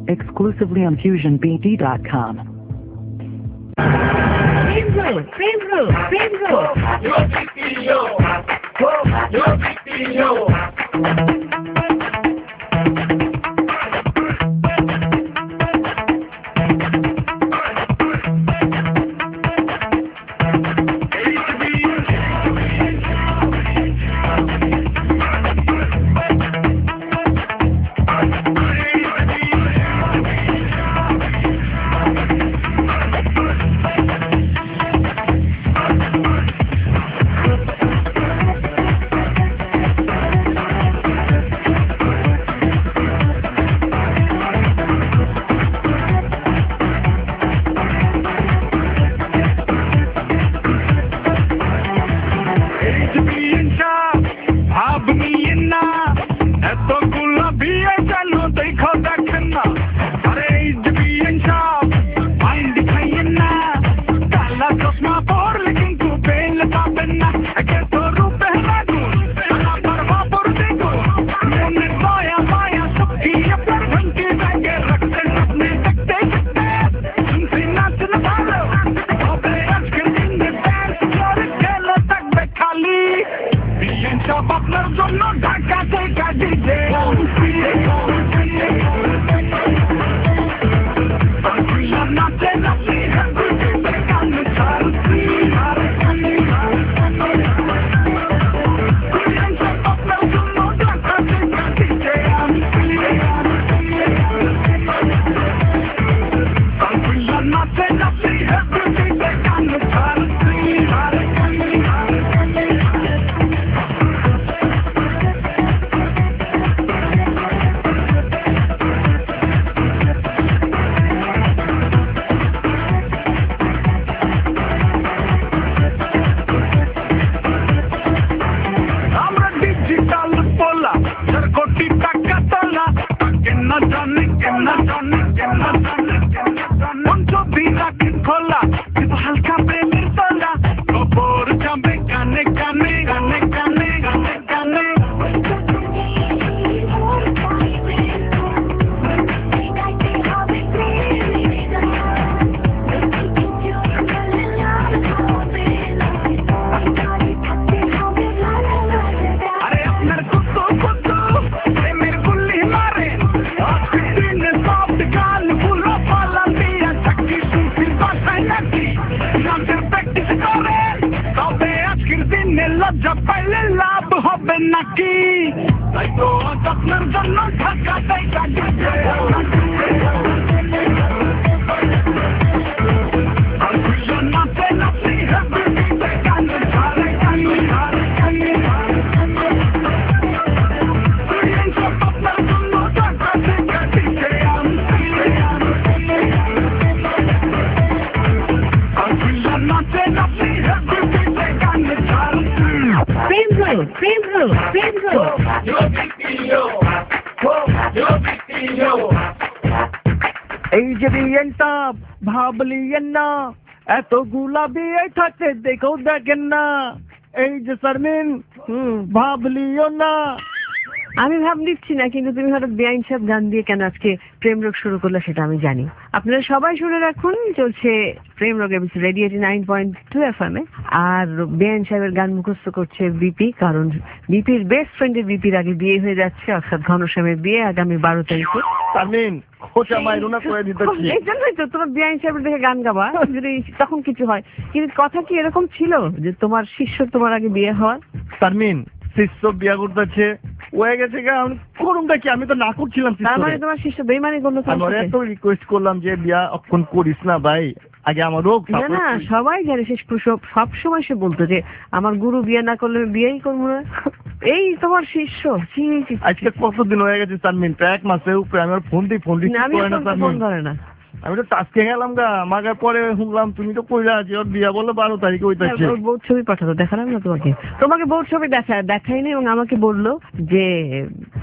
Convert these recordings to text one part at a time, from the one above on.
exclusively on FusionBD.com. এই যে বিয়েনটা ভাবলিয়েন না, এতগুলা বিয়ে থাকতে দেখো দেখেন না। এই যে শারমিন ভাবলিও না। আমি ভাব নিচ্ছি না, কিন্তু তুমি হঠাৎ বেআইন সাহেব গান দিয়ে কেন আজকে প্রেম রোগ শুরু করলে সেটা আমি জানি। আপনারা সবাই শুনে রাখুন, চলছে প্রেম রোগ এবিসি রেডিও 89.2 FM এ। আর বেআইন সাহেবের গান মুখস্থ করছে বিপি, কারণ বিপির বেস্ট ফ্রেন্ডের বিপির আগে বিয়ে হয়ে যাচ্ছে, অর্থাৎ ঘনশ্যামের বিয়ে আগামী 12 তারিখে। শারমিন খোঁচা মাইরুনা করে দিতেছি। এই জন্যই তো তোমার বেআইন সাহেবের দেখে গান গাবা, যদি তখন কিছু হয়। কিন্তু কথা কি এরকম ছিল যে তোমার শিষ্য তোমার আগে বিয়ে হওয়ার? শারমিন শিষ্য বিয়ে করতেছে হয়ে গেছে, আমি করুমটা কি? আমি তো না করছিলাম। তার মানে তোমার শিষ্য বেইমানি করলো? আমি এত রিকোয়েস্ট করলাম যে বিয়া অক্ষণ করিস না ভাই, আগে আমার রোগ। না সবাই জানে শেষ সব সময় সে বলতো যে আমার গুরু বিয়ে না করলে বিয়েই করবো না। এই তোমার শিষ্য। আজকে কতদিন হয়ে গেছে শারমিন? এক মাসের উপরে। আমি ফোন দিই ফোন ধরে না। আমি তো টাস্কে গেলাম গা, মাগার পরে শুনলাম তুমি তো কইরা আছি ওর বিয়া বলে 12 তারিখে হইতাছে। বোর্ড ছবি পাঠাতো, দেখালাম না তোমাকে? তোমাকে বোর্ড ছবি দেখায়নি এবং আমাকে বললো যে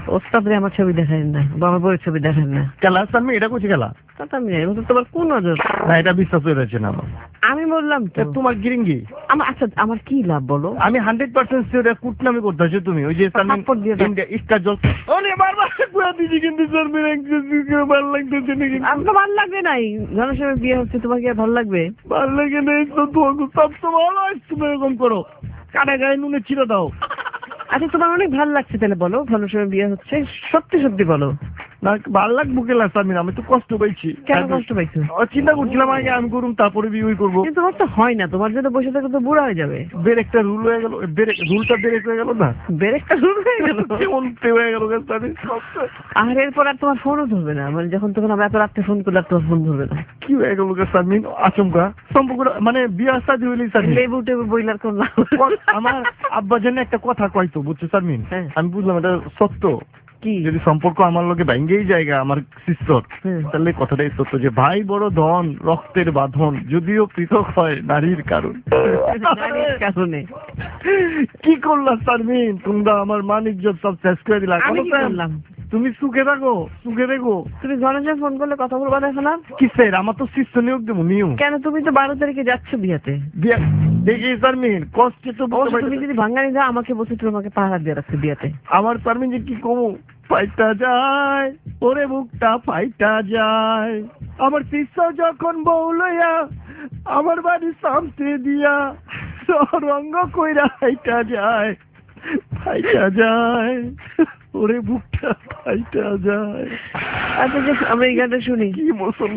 ওস্তাদরে আমার ছবি দেখেন না, বাবার বউয়ের ছবি দেখেন না। খেলা আমি এটা করছি খেলা তা তো আমি জানি, ও তো তোমার কোন নজর? না, এটা বিশ্বাস হয়ে যাচ্ছে না আমার। আমি বললাম তো তোমার গিরিঙ্গি। আচ্ছা আমার কি লাভ বলো? আমি 100% শিওর কুটনামি করতেছো তুমি। ওই যে থাপ্পড় দিয়ে দাও। স্টার জল ওরে বারবার পুরো দিদি কিন্তু সারমিন একদম ভালো লাগতেছে না কিন্তু। আপনার ভালো লাগবে নাই, ঘনশ্যামের বিয়ে হচ্ছে, তোমার কি আর ভালো লাগবে? ভালো লাগে না তো, তোমাকে সব তো ভালো আছে, তুমি এরকম করো, কাটা গায়ে নুনে ছিঁড়ে দাও। আচ্ছা তোমার অনেক ভালো লাগছে, তাহলে বলো ঘনশ্যামের বিয়ে হচ্ছে, সত্যি সত্যি বলো। না ভালো লাগবো কেলা সারমিন, আমি তো কষ্ট পাইছি। কেন কষ্ট পাইছো? চিন্তা করছিলাম আগে আমি করুম তারপরে বিয়ে করবো। কিন্তু তোমার তো হয় না, তোমার জন্য বসে থাকো তো বুড়া হয়ে যাবে। ব্রেকটা রুল হয়ে গেল, রুলটা ব্রেক হয়ে গেল না, ব্রেকটা শুরু হয়ে গেল, কেমন হয়ে গেল। আর এরপর আর তোমার ফোনও ধরবে না, মানে যখন তখন আমরা এত রাত্রে ফোন করলে আর তোমার ফোন ধরবে না। কি হয়ে গেল সারমিন আচমকা? সম্পর্ক মানে বিয়ে শাদী হইলে সারমিন লেবু টেবু বইলার করলাম। আমার আব্বার জন্য একটা কথা কইতো, বুঝছো সারমিন? হ্যাঁ। আমি বুঝলাম এটা সত্য। কি? যদি সম্পর্ক আমার লোকে ভাঙ্গেই জায়গা আমার সিস্টার, তাহলে কথাটাই সত্য যে ভাই বড় ধন, রক্তের বাঁধন, যদিও পৃথক হয় নারীর নারীর কারণে। কি করলা সারমিন তোমরা? আমার মান ইজ্জত সব শেষ করে দিলা। আমি কি করলাম? তুমি সুখে থাকো, সুখে দেখো। তুমি ঘনশ্যাম ফোন করলে কথা বলবা দেখো না? কিসের? আমার তো শিষ্য নিয়োগ দেবো নিয়োগ। কেন? তুমি তো 12 তারিখে যাচ্ছ বিয়েতে। বিয়ে দেখি সারমিন কষ্টে তো অবশ্য তুমি যদি ভাঙ্গানি যাও আমাকে বসে তোমাকে পাহারা দিয়ে রাখছে বিয়েতে। আমার সারমিন যে কি কমু, ফাইটা যায় ওরে বুকটা ফাইটা যায়। আমার শিষ্য যখন বউ লইয়া আমার বাড়ি সামনে দিয়া রঙ্গ কইরা ফাইটা যায়, ফাইটা যায় ওরে বুকটা ফাইটা যায়। আচ্ছা যে আমরা এই গানটা শুনি। কি মৌসুম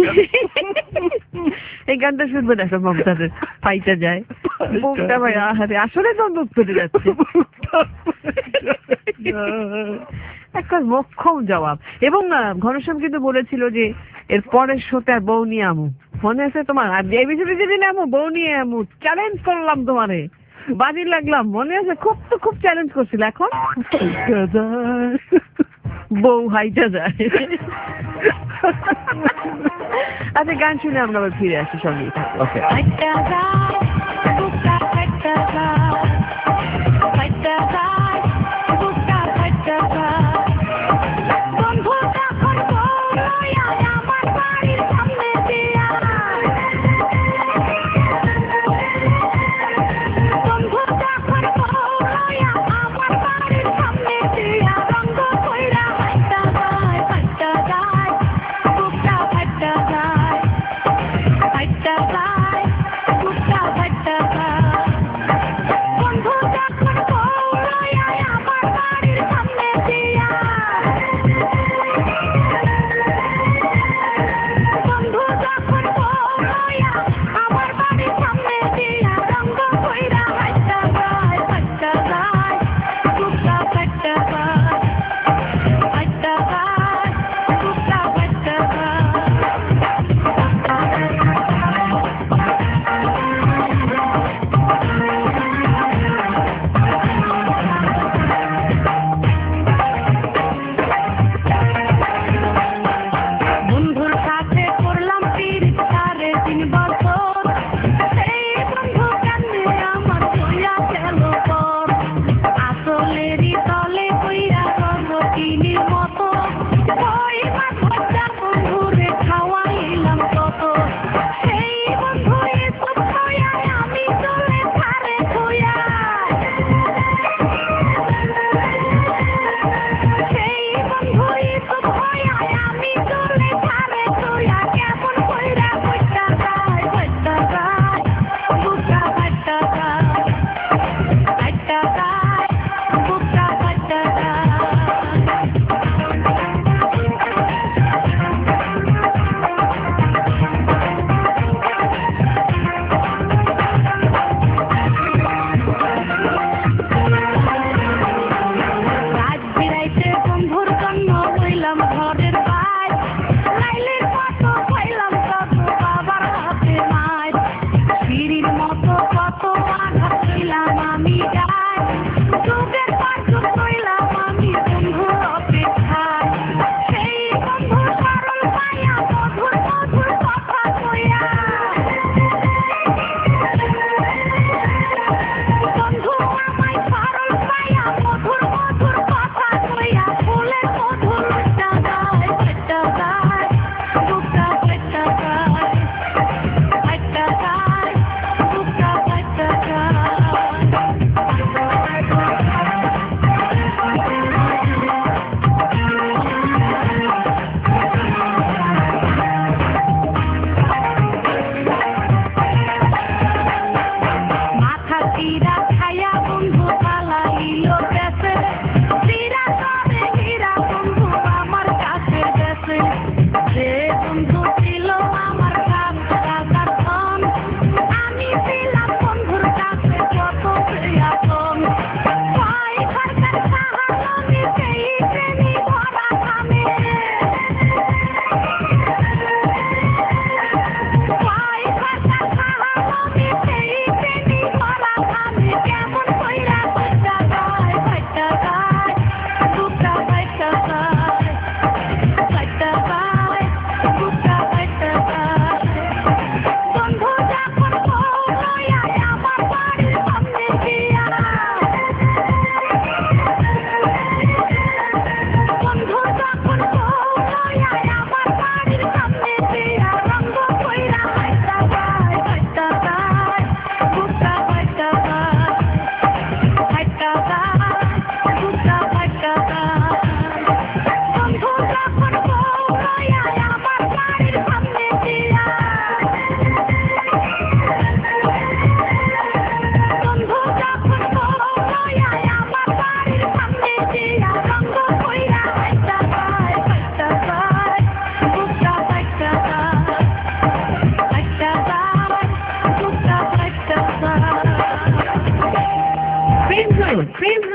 এই গানটা শুনবো না এখন মমতাজের, ফাইটা যায় বুকটা ভাই। আহারে আসলে তো দুঃখ পেতে যাচ্ছে। একটা মোক্ষম জবাব। এবং না ঘনশ্যাম কিন্তু বলেছিল যে এর পরের শোতে আর বউ নিয়ে আমু, মনে আছে তোমার? আর এই বিষয়টা যেদিন আমু বউ নিয়ে আমু, চ্যালেঞ্জ করলাম তোমারে, বাজি লাগলাম, মনে আছে? খুব তো খুব চ্যালেঞ্জ করছিল। এখন বউ হাইটা যায়। আচ্ছা গান শুনে আমরা আবার ফিরে আসি, সঙ্গেই থাকো। ওকে।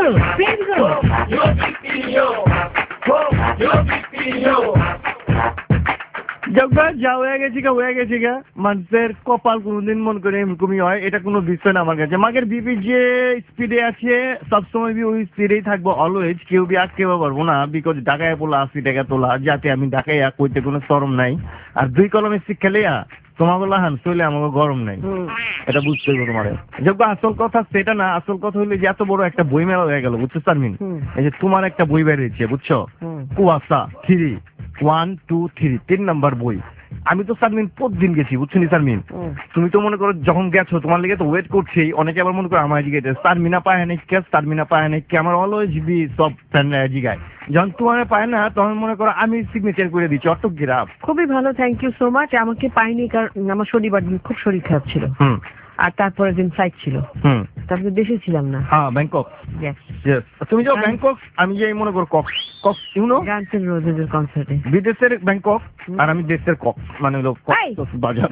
যা হয়ে গেছি গা মানুষের কপাল কোনোদিন মন করে এরকমই হয়, এটা কোনো বিষয় না আমার কাছে। মাগের বিপি যে স্পিডে আছে সবসময় ওই স্পিডেই থাকবো অলওয়েজ, কেউ বি আটকে পারবো না, বিকজ ঢাকায় বলা 80 টাকা তোলা, যাতে আমি ঢাকায় কইতে কোনো শরম নাই। আর 2 কলমের শিক্ষা লিয়া তোমাকে লাহান চলে আমাকে গরম নাই, এটা বুঝতে হবে তোমার। যোগ্য আসল কথা সেটা না, আসল কথা হইলে যে এত বড় একটা বই মেলা হয়ে গেল, বুঝছো শারমিন? এই যে তোমার একটা বই বেরিয়েছে বুঝছো, কুয়াশা 3 1 2 3 3 নাম্বার বই। আমি তো শারমিন প্রতিদিন গেছি বুঝছো নি শারমিন, তুমি তো মনে করো যখন গেছো তোমার লেগে তো ওয়েট করছি, অনেকে আবার মনে করো আমার জিগাইতে শারমিনা পায় না কে, শারমিনা পায় না কে, আমার অলওয়েজ বি সব ফ্রেন্ডরা জিগায়। যখন তোমার পায় না তখন মনে করো আমি সিগনেচার করে দিচ্ছি অটোগ্রাফ। খুবই ভালো, থ্যাংক ইউ সো মাচ। আমাকে পাইনি কারণ আমার শনিবার দিন খুব শরীর খারাপ ছিল, আর তারপরের দিন ফ্লাইট ছিল, তারপরে দেশে ছিলাম না। হ্যাঁ ব্যাংকক। তুমি যাও ব্যাংকক, আমি যাই মনে করো কক্স ইউনো গানস এন্ড রোজেস কনসার্টে। বিদেশের ব্যাংকক আর আমি দেশের কক্স, মানে হলো বাজার।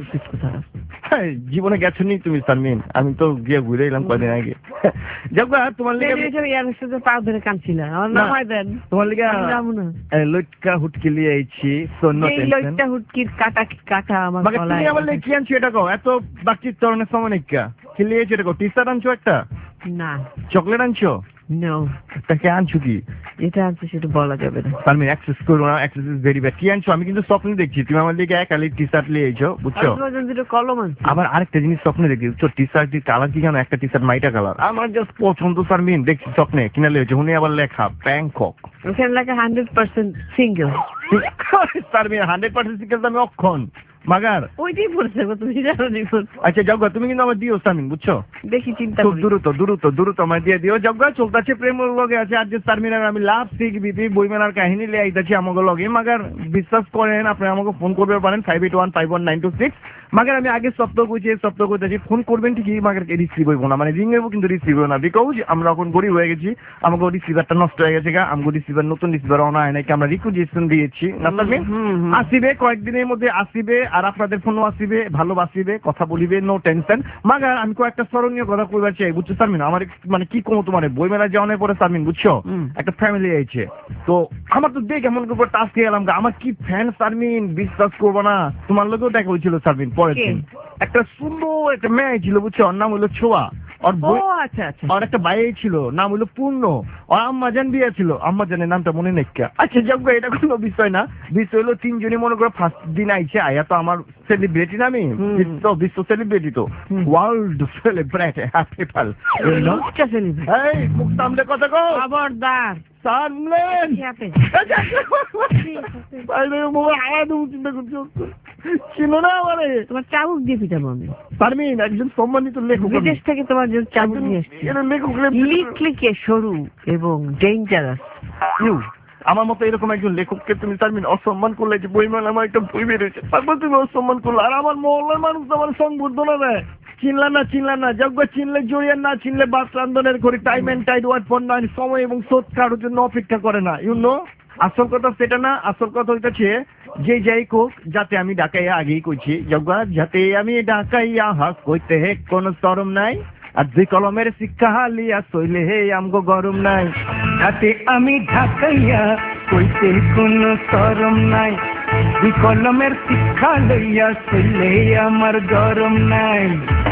জীবনে গেছো নি তুমি শারমিন? আমি তো গিয়ে ঘুরে এলাম কদিন আগে। যাবো তোমার লেগে পা ধরে কাঁদছিলাম, আমার নামাই দেন। তোমার লেগে লটকা হুটকি লিয়ে আইছি, লটকা হুটকির কাটা আমার গলায়। তুমি আমার লেগে কি আনছো এটা কও? এত বাকির চরণের সময় নিকা কি লিয়েছো এটা কও? টি শার্ট আনছো একটা? না। চকলেট আনছো? নো। তাকে আনছো কি? এটা আনছো সেটা বলা যাবে না। আমি অ্যাক্সেস করবো না, অ্যাক্সেস ইজ ভেরি ব্যাড। কি আনছো? আমি কিন্তু স্বপ্নে দেখছি তুমি আমার দিকে একালি টি শার্ট নিয়ে এসো বুঝছো। কলম আনছি। আবার আরেকটা জিনিস স্বপ্নে দেখি বুঝছো, টি শার্টের কালার কি জানো? একটা টি শার্ট মাইটা কালার, আমার জাস্ট পছন্দ শারমিন, দেখছি স্বপ্নে কিনা লিয়েছো। হুনি আবার লেখা ব্যাংকক, ওখানে লেখা 100% সিঙ্গেল। শারমিন 100% সিঙ্গেল আমি অক্ষণ মাগার ওইটাই বলছে তুমি জানো নি। আচ্ছা যাও তুমি কিন্তু আমার দিও শারমিন বুঝছো, দেখি চিন্তা করি। দ্রুত আমার দিয়ে দিও। যাও চলতেছে প্রেম লগে আছে আর যে শারমিন আর আমি লাভ শিখ বিপি বইমেলার কাহিনী লিয়ে আইতাছি আমাকে লগে। মাগার বিশ্বাস করেন আপনি আমাকে ফোন করবে পারেন 58151926। মাগার আমি আগে সপ্তাহ কইছি, এই সপ্তাহ কইতাছি ফোন করবেন ঠিকই, মাগার রিসিভ হইব না, মানে রিং হইব কিন্তু রিসিভ হইব না, বিকজ আমরা এখন গরিব হয়ে গেছি, আমাকে রিসিভারটা নষ্ট হয়ে গেছে গা। আমাকে রিসিভার নতুন রিসিভার অনা হয় নাকি, আমরা রিকুয়েশন দিয়েছি না শারমিন, আসিবে কয়েকদিনের মধ্যে আসিবে, আর আপনাদের ফোনও আসিবে, ভালোবাসিবে, কথা বলিবে, নো টেনশন। মাগার আমি কয়েকটা স্মরণীয় কথা কইবার চাই বুঝছো শারমিন। আমার মানে কি কমো তোমার বই মেলা যাওয়ার পরে শারমিন বুঝছো, একটা ফ্যামিলি আইছে, তো আমার তো দেখে এমন করে টাচ দিয়ে গেলাম, আমার কি ফ্যান শারমিন, বিশ্বাস করবো না। তোমার লোকেও দেখা হয়েছিল শারমিন পরের দিন, একটা সুন্দর একটা মেয়ে ছিল বুঝছো, ওর নাম হলো ছোয়া, আর একটা বাইরে ছিল নাম হলো পূর্ণ, আর আম্মাজান বিয়ে ছিল, আম্মাজানের নামটা মনে নেই। আচ্ছা যাক এটা কোনো বিষয় না, বিষয় হলো 3 জনই মনে করো ফার্স্ট দিন আইছে, আয়া তো আমার সেলিব্রিটি না, আমি বিশ্ব সেলিব্রিটি, তো ওয়ার্ল্ড সেলিব্রিটি হ্যাপি পাল এই মুখ সামনে কথা কও, খবরদার সামলেন চিনো না আমারে, তোমার চাবুক দিয়ে পিটাবো আমি শারমিন, একজন সম্মানিত লেখক, বিদেশ থেকে তোমার জন্য চাবুক নিয়ে লিখলিকে সরু এবং ডেঞ্জারাস। আমার মতো এরকম একজন লেখককে তুমি শারমিন অসম্মান করলে, যে বইমেলা আমার একটা বই বেরোয়েছে তারপর তুমি অসম্মান করলো, আর আমার মহল্লার মানুষ আমার সংবর্ধনা দেয়। চিনলা না যোগ্য, চিনলে জড়িয়ে, না চিনলে বাস রান্ধনের ঘড়ি time and tide wait for none, সময় এবং স্রোত কারোর জন্য অপেক্ষা করে না, ইউ নো। আসল কথা সেটা না, আসল কথা হইতেছে যে যাই কোক, যাতে আমি ডাকাইয়া আগেই কইছি যোগ্য, যাতে আমি ডাকাইয়া হাস কইতে হে কোনো শরম নাই, আর যে কলমের শিক্ষা হালিয়া সইলে হে আমগো গরম নাই, যাতে আমি ঢাকাইয়া কইতে কোনো শরম নাই, যে কলমের শিক্ষা লইয়া সইলে আমার গরম নাই,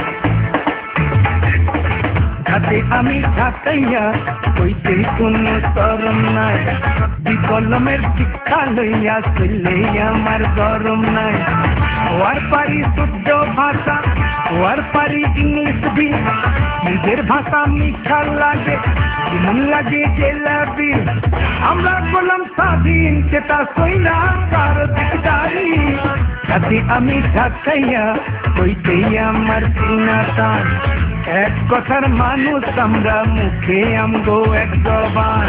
যাতে আমি ঢাকাইয়া কইতে কোনো শরম নাই, যে কলমের শিক্ষা লইয়া সইলে আমার গরম নাই। ওয়ার পারি শুদ্ধ ভাষা, ওয়ার পারি ইংলিশ বি, নিজের ভাষা মিঠা লাগে, মন লাগে জেলাবি, আমরা বললাম স্বাধীন সেটা সইনা কার দিকদারি, যাতে আমি ঢাকাইয়া কইতেই আমার চিনা টান, এক কথার মানুষ আমরা, মুখে আমগো এক জবান।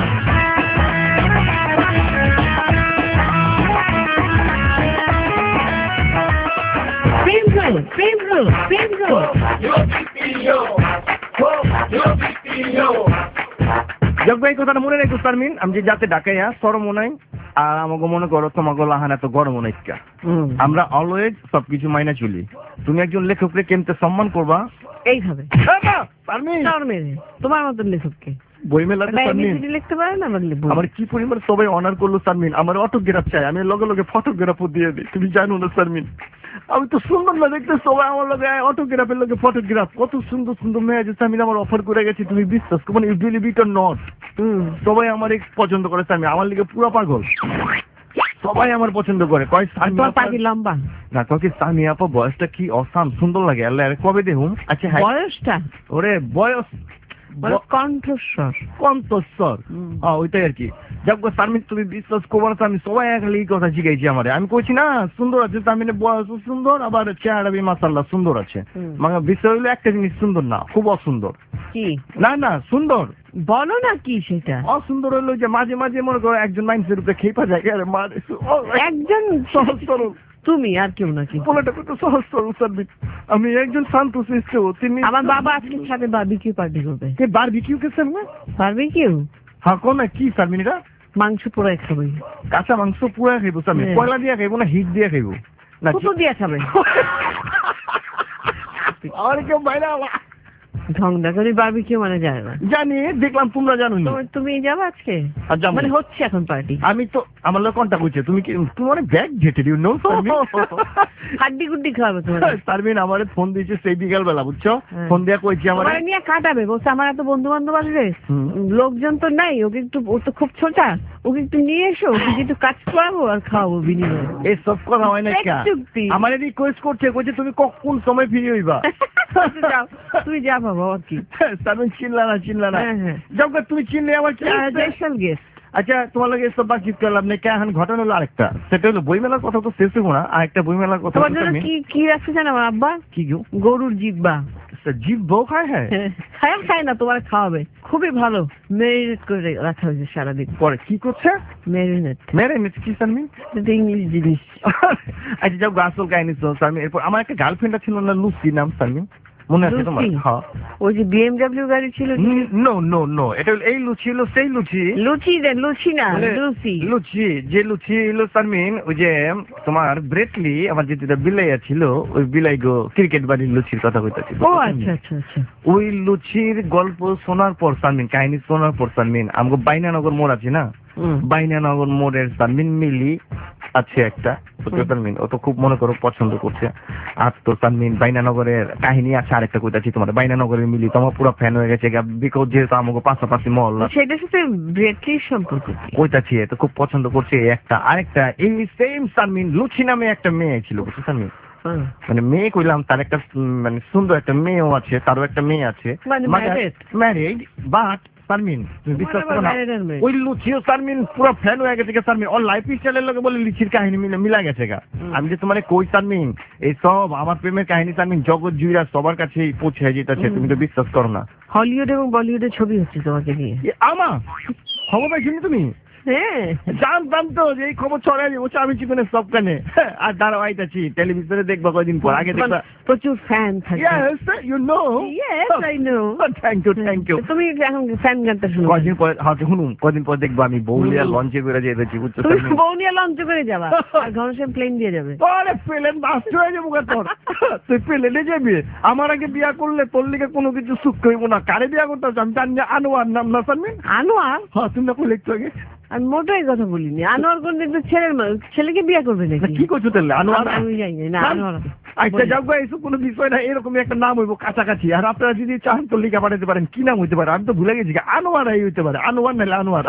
এই কথাটা মনে রেখো শারমিন, আমি যে যাতে ডাকাইয়া সরম নাই, আর আমাকে মনে করো তোমাকে লাহান এত গরম নাইকা, আমরা অলওয়েজ সবকিছু মাইনা চলি। তুমি একজন লেখককে কেমতে সম্মান করবা এইভাবে, তোমার মতন লেখককে বইমেলাতে সারমিন লিখতে পারে না আমার কি পরিমাণ সবাই অনার করলো সারমিন, আমার অটোগ্রাফ চাই, আমি লগে লগে ফটোগ্রাফও দিয়ে দিই, তুমি জানো না সারমিন আমি তো সুন্দর না দেখতে, সবাই আমার লগে অটোগ্রাফের লগে ফটোগ্রাফ, কত সুন্দর সুন্দর মেয়ে আছে সারমিন আমার অফার করে গেছি, তুমি বিশ্বাস করো না, you believe it or not, সবাই আমার পছন্দ করে সারমিন, আমার লিগে পুরো পাগল, সবাই আমার পছন্দ করে, কয় পাখি লম্বা না কয় সামি আপা বয়সটা কি অসাম সুন্দর লাগে, আল্লাহ কবে দেখুন। আচ্ছা বয়সটা ওরে বয়স কণ্ঠস্বর ওইটাই আর কি। যাক সারমিন তুমি বিশ্বাস করবো না সারমিন, সবাই একলে এই কথা শিখাইছি আমার, আমি কইছি না সুন্দর আছে সারমিনের বয়সও সুন্দর, আবার চেহারা বি মাশাআল্লাহ সুন্দর আছে, মানে বিষয় হইলো একটা জিনিস সুন্দর না, খুব অসুন্দর। কি না না সুন্দর বলো না কি সেটা? অসুন্দর হইলো যে মাঝে মাঝে মনে করো একজন মানুষের উপরে খেপা যায়, একজন সহজ সরল তুমি আর কেউ নাকি বলাটা কত সহজ সরল সারমিন, আমি একজন শান্ত শিষ্ট, তিনি আমার বাবা আজকে সাথে বারবিকিউ পার্টি করবে। বারবিকিউ কে সারমিন? বারবিকিউ হ্যাঁ কোন কি সারমিন এটা? মাংস পোড়াই খাবে, কাঁচা মাংস পুরা খাইবো সারমিন, কয়লা দিয়ে খাইবো না হিট দিয়ে খাইবো? না কত দিয়ে খাবে? আর কেউ বাইরে ঢং দেখো বারবিকিউ মানে যায় না, জানি দেখলাম তোমরা জানো না, তুমি যাবে আজকে মানে হচ্ছে এখন পার্টি, আমি তো আমার লোক কন্টাক্ট করছে, তুমি কি তুমি অনেক ব্যাগ ঘেটে দিও নো হাড্ডি গুড্ডি খাওয়াবে তোমার সারমিন, আমারে ফোন দিয়েছে সেই বিকাল বেলা বুঝছো, ফোন দিয়া কইছি আমার নিয়ে কাটাবে, বলছে আমার এত বন্ধু বান্ধব আসবে, লোকজন তো নাই, ওকে একটু, ও তো খুব ছোটা, ওকে একটু নিয়ে এসো, ওকে একটু কাজ করাবো আর খাওয়াবো বিনিময়ে, এই সব কথা হয় না আমার রিকোয়েস্ট করছে, কইছে তুমি কোন সময় ফ্রি হইবা, তুমি যা বাবা কি সারমিন চিনলা না যাও তুমি চিনলে আমার কি স্পেশাল গেস্ট। আচ্ছা তোমার লগে সব বাতচিত করলাম না, এখন ঘটনা হলো আরেকটা, সেটা হলো বইমেলার কথা তো শেষ হবো না, আরেকটা বইমেলার কথা কি রাখছে জানো আমার আব্বা? কি গরুর জিব্বা, জিভ বউ খায়? হ্যাঁ খায় না, তোমার খাওয়াবে, খুবই ভালো ম্যারিনেট করে রাখা হয়েছে সারাদিন। পরে কি করছে? ম্যারিনেট কি সারমিন? ইংলিশ জিনিস। আচ্ছা যাও আসল কাহিনী তো সারমিন, এরপর আমার একটা গার্লফ্রেন্ড ছিল না লুসি নাম সারমিন, মনে আছে তোমার? হ্যাঁ ওই যে বিএমডব্লিউ গাড়ি ছিল। নো এটা এই লুচি হলো সেই লুচি না লুচি যে লুচি হলো সারমিন, ওই যে তোমার ব্রেটলি আমার যে বিলাই ছিল, ওই বিলাই গো ক্রিকেট বাড়ির লুচির কথা কইতাছি। ও আচ্ছা আচ্ছা আচ্ছা, ওই লুচির গল্প শোনার পর সারমিন, কাহিনী শোনার পর সারমিন, আমাকে বাইনানগর মোড় আছে না, বাইনানগর মোড়ের সারমিন মিলি আছে একটা, ও তো খুব মনে করো পছন্দ করছে, আর তো সারমিন বাইনানগরের কাহিনী আছে আরেকটা কইতাছি তোমার, বাইনানগরের মিলি তোমার পুরো ফ্যান হয়ে গেছে, বিকজ যেহেতু আমাকে পাশাপাশি মহল্লা, সেটার সাথে ব্রেটলির সম্পর্ক কইতাছি, তো খুব পছন্দ করছে একটা। আরেকটা এই সেম সারমিন লুচি নামে একটা মেয়ে ছিল বুঝছো সারমিন, মানে মেয়ে কইলাম, তার একটা মানে সুন্দর একটা মেয়েও আছে, তারও একটা মেয়ে আছে ম্যারিড, বাট সারমিন তুমি বিশ্বাস করো না, ওই লুচিও সারমিন পুরো ফ্যান হয়ে গেছে সারমিন, ওর লাইফ স্টাইলের লগে বলে লিচির কাহিনী মিলা গেছে গা। আমি যে তোমার কই সারমিন, এই সব আমার প্রেমের কাহিনী সারমিন জগৎ জুড়া সবার কাছে পৌঁছে যেতেছে, তুমি তো বিশ্বাস করো না। হলিউড এবং বলিউডের ছবি হচ্ছে তোমাকে নিয়ে, আমার খবর পাইছিনি তুমি? জানতাম তো যে এই খবর ছড়াই দিব, আমি জীবনে সব কানে আর ধারাবাহিক টেলিভিশনে দেখবো কয়দিন পর, আগে দেখবা প্রচুর ফ্যান থাকে। Yes, you know. Yes, I know. Thank you. তুমি এখন ফ্যান গানটা শুনো, কয়দিন পর শুনুন, কয়দিন পর দেখবো আমি বৌলিয়া লঞ্চে করে যেতেছি বুঝছো, তুমি বৌলিয়া লঞ্চে করে যাবা আর ঘনশ্যাম প্লেন দিয়ে যাবে। আরে প্লেন বাস্ট হয়ে যাবো তোর, তুই প্লেনে যাবি, আমার আগে বিয়া করলে তোর লিগে কোনো কিছু সুখ হইব না, কারে বিয়া করতে আমি জানি আনোয়ার নাম না সারমিন? আনোয়ার? হ্যাঁ তুমি না বলে একটু আগে, আমি মোটেই কথা বলিনি। আনোয়ার কোন দেখবে ছেলেকে বিয়ে করবে নাকি? কি করছো তাহলে? আনোয়ার আমি জানি না, আনোয়ার আচ্ছা যাও গো, এইসব কোনো বিষয় না, এরকমই একটা নাম হইব কাছাকাছি, আর আপনারা যদি চান তো লিখা পাঠাতে পারেন, কি নাম হইতে পারে আমি তো ভুলে গেছি, আনোয়ার হইতে পারে, আনোয়ার নাহলে আনোয়ার।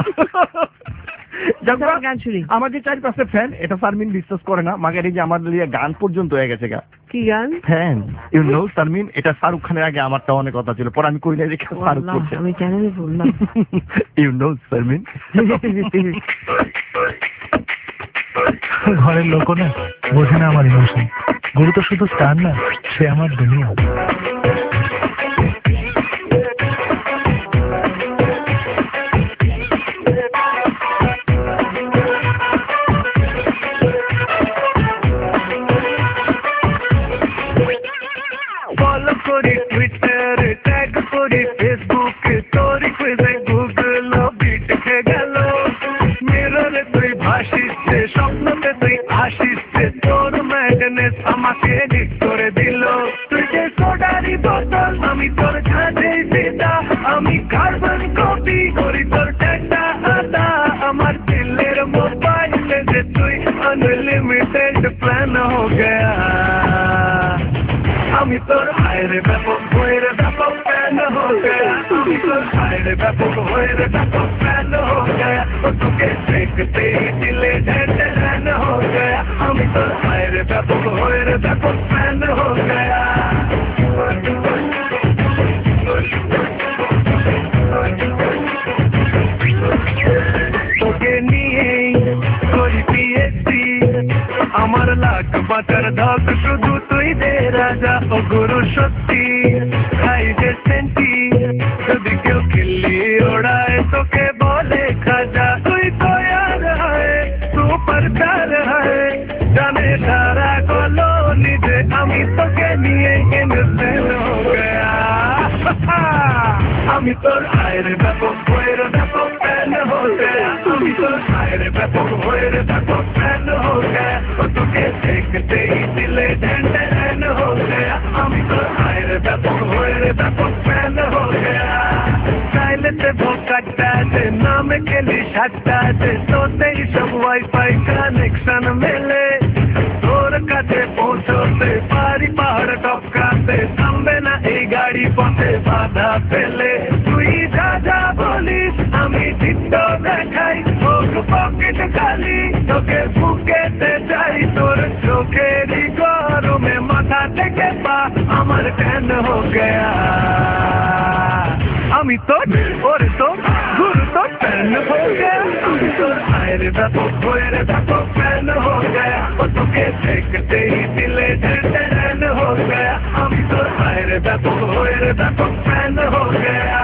আমার যে 4-5 ফ্যান, এটা সারমিন বিশ্বাস করে না, মাগের এই যে আমার গান পর্যন্ত হয়ে গেছে গা। কি গান? ফ্যান, ইউ নো সারমিন, এটা শাহরুখ খানের আগে আমারটা অনেক কথা ছিল, পরে আমি কই না যে শাহরুখ করছে, আমি চ্যানেলে বললাম। ইউ নো সারমিন, ঘরের লোক না বোঝে না আমার ইমোশন, গুরু তো শুধু স্টার না, সে আমার দুনিয়া। ফলো করি টুইটার, ট্যাগ করি ফেসবুকে, তোরি খুঁজে গুগল বিট খেয়ে গেল, মিররে তুই ভাসিসছে, স্বপ্নতে তুই আসিসছে, তোর ম্যাগনেস আমাকে এডিট করে দিল, তুই যে সোডারি বোতল, আমি তোর ছাদে ফেদা, আমি কার্বন কপি, हो गया আমি তোর হায়রে ব্যাপক হয়ে ব্যাপক ফ্যান हो गया আমি তোর হায়রে ব্যাপক হয়ে ব্যাপক ফ্যান हो गया তোকে দেখতে ही दिले ढहन हो गया আমি তোর হায়রে ব্যাপক হয়ে ব্যাপক ফ্যান हो गया তোকে নিয়েই করি পিএইচডি আমার লাখ বাঁচার ধক শুধু তুই দে রাজা ও গুরু সত্যি খাই যে সেন্টি যদি কেউ খিল্লি ওড়ায় তোকে বলে খাজা তুই তো यार है সুপার স্টার है জানে সারা কলোনি যে আমি তোকে নিয়ে ইনসেন हो गया আমি তোর হায়রে ব্যাপক হয়ে ব্যাপক ফ্যান हो गया আমি তোর হায়রে ব্যাপক হয়ে ব্যাপক ফ্যান हो गया তোকে দেখতে ही दिले ढहन हो गया আমি তোর হায়রে ব্যাপক হয়ে ব্যাপক ফ্যান हो गया চাইলেতে ভোকাটা যে নামে খেলি সাতটা যে তোতেই সব ওয়াইফাই কানেকশন মেলে তোর কাছে পৌঁছতে পারি পাহাড় টপকাতে থামবে না এই গাড়ি পথে বাধা পেলে তুই যা যা বলিস আমি চিত্ত দেখাই চোখ পকেট খালি তোকে বুকেতে যাই তোর চোখেরই গরমে মাথা থেকে পা আমার ট্যান हो गया আমি তোর ওরে তোর গুরু তোর ফ্যান हो गया আমি তোর হায়রে ব্যাপক হয়ে ব্যাপক ফ্যান हो गया তোকে দেখতে ही दिले ढहन हो गया আমি তোর হায়রে ব্যাপক হয়ে ব্যাপক ফ্যান हो गया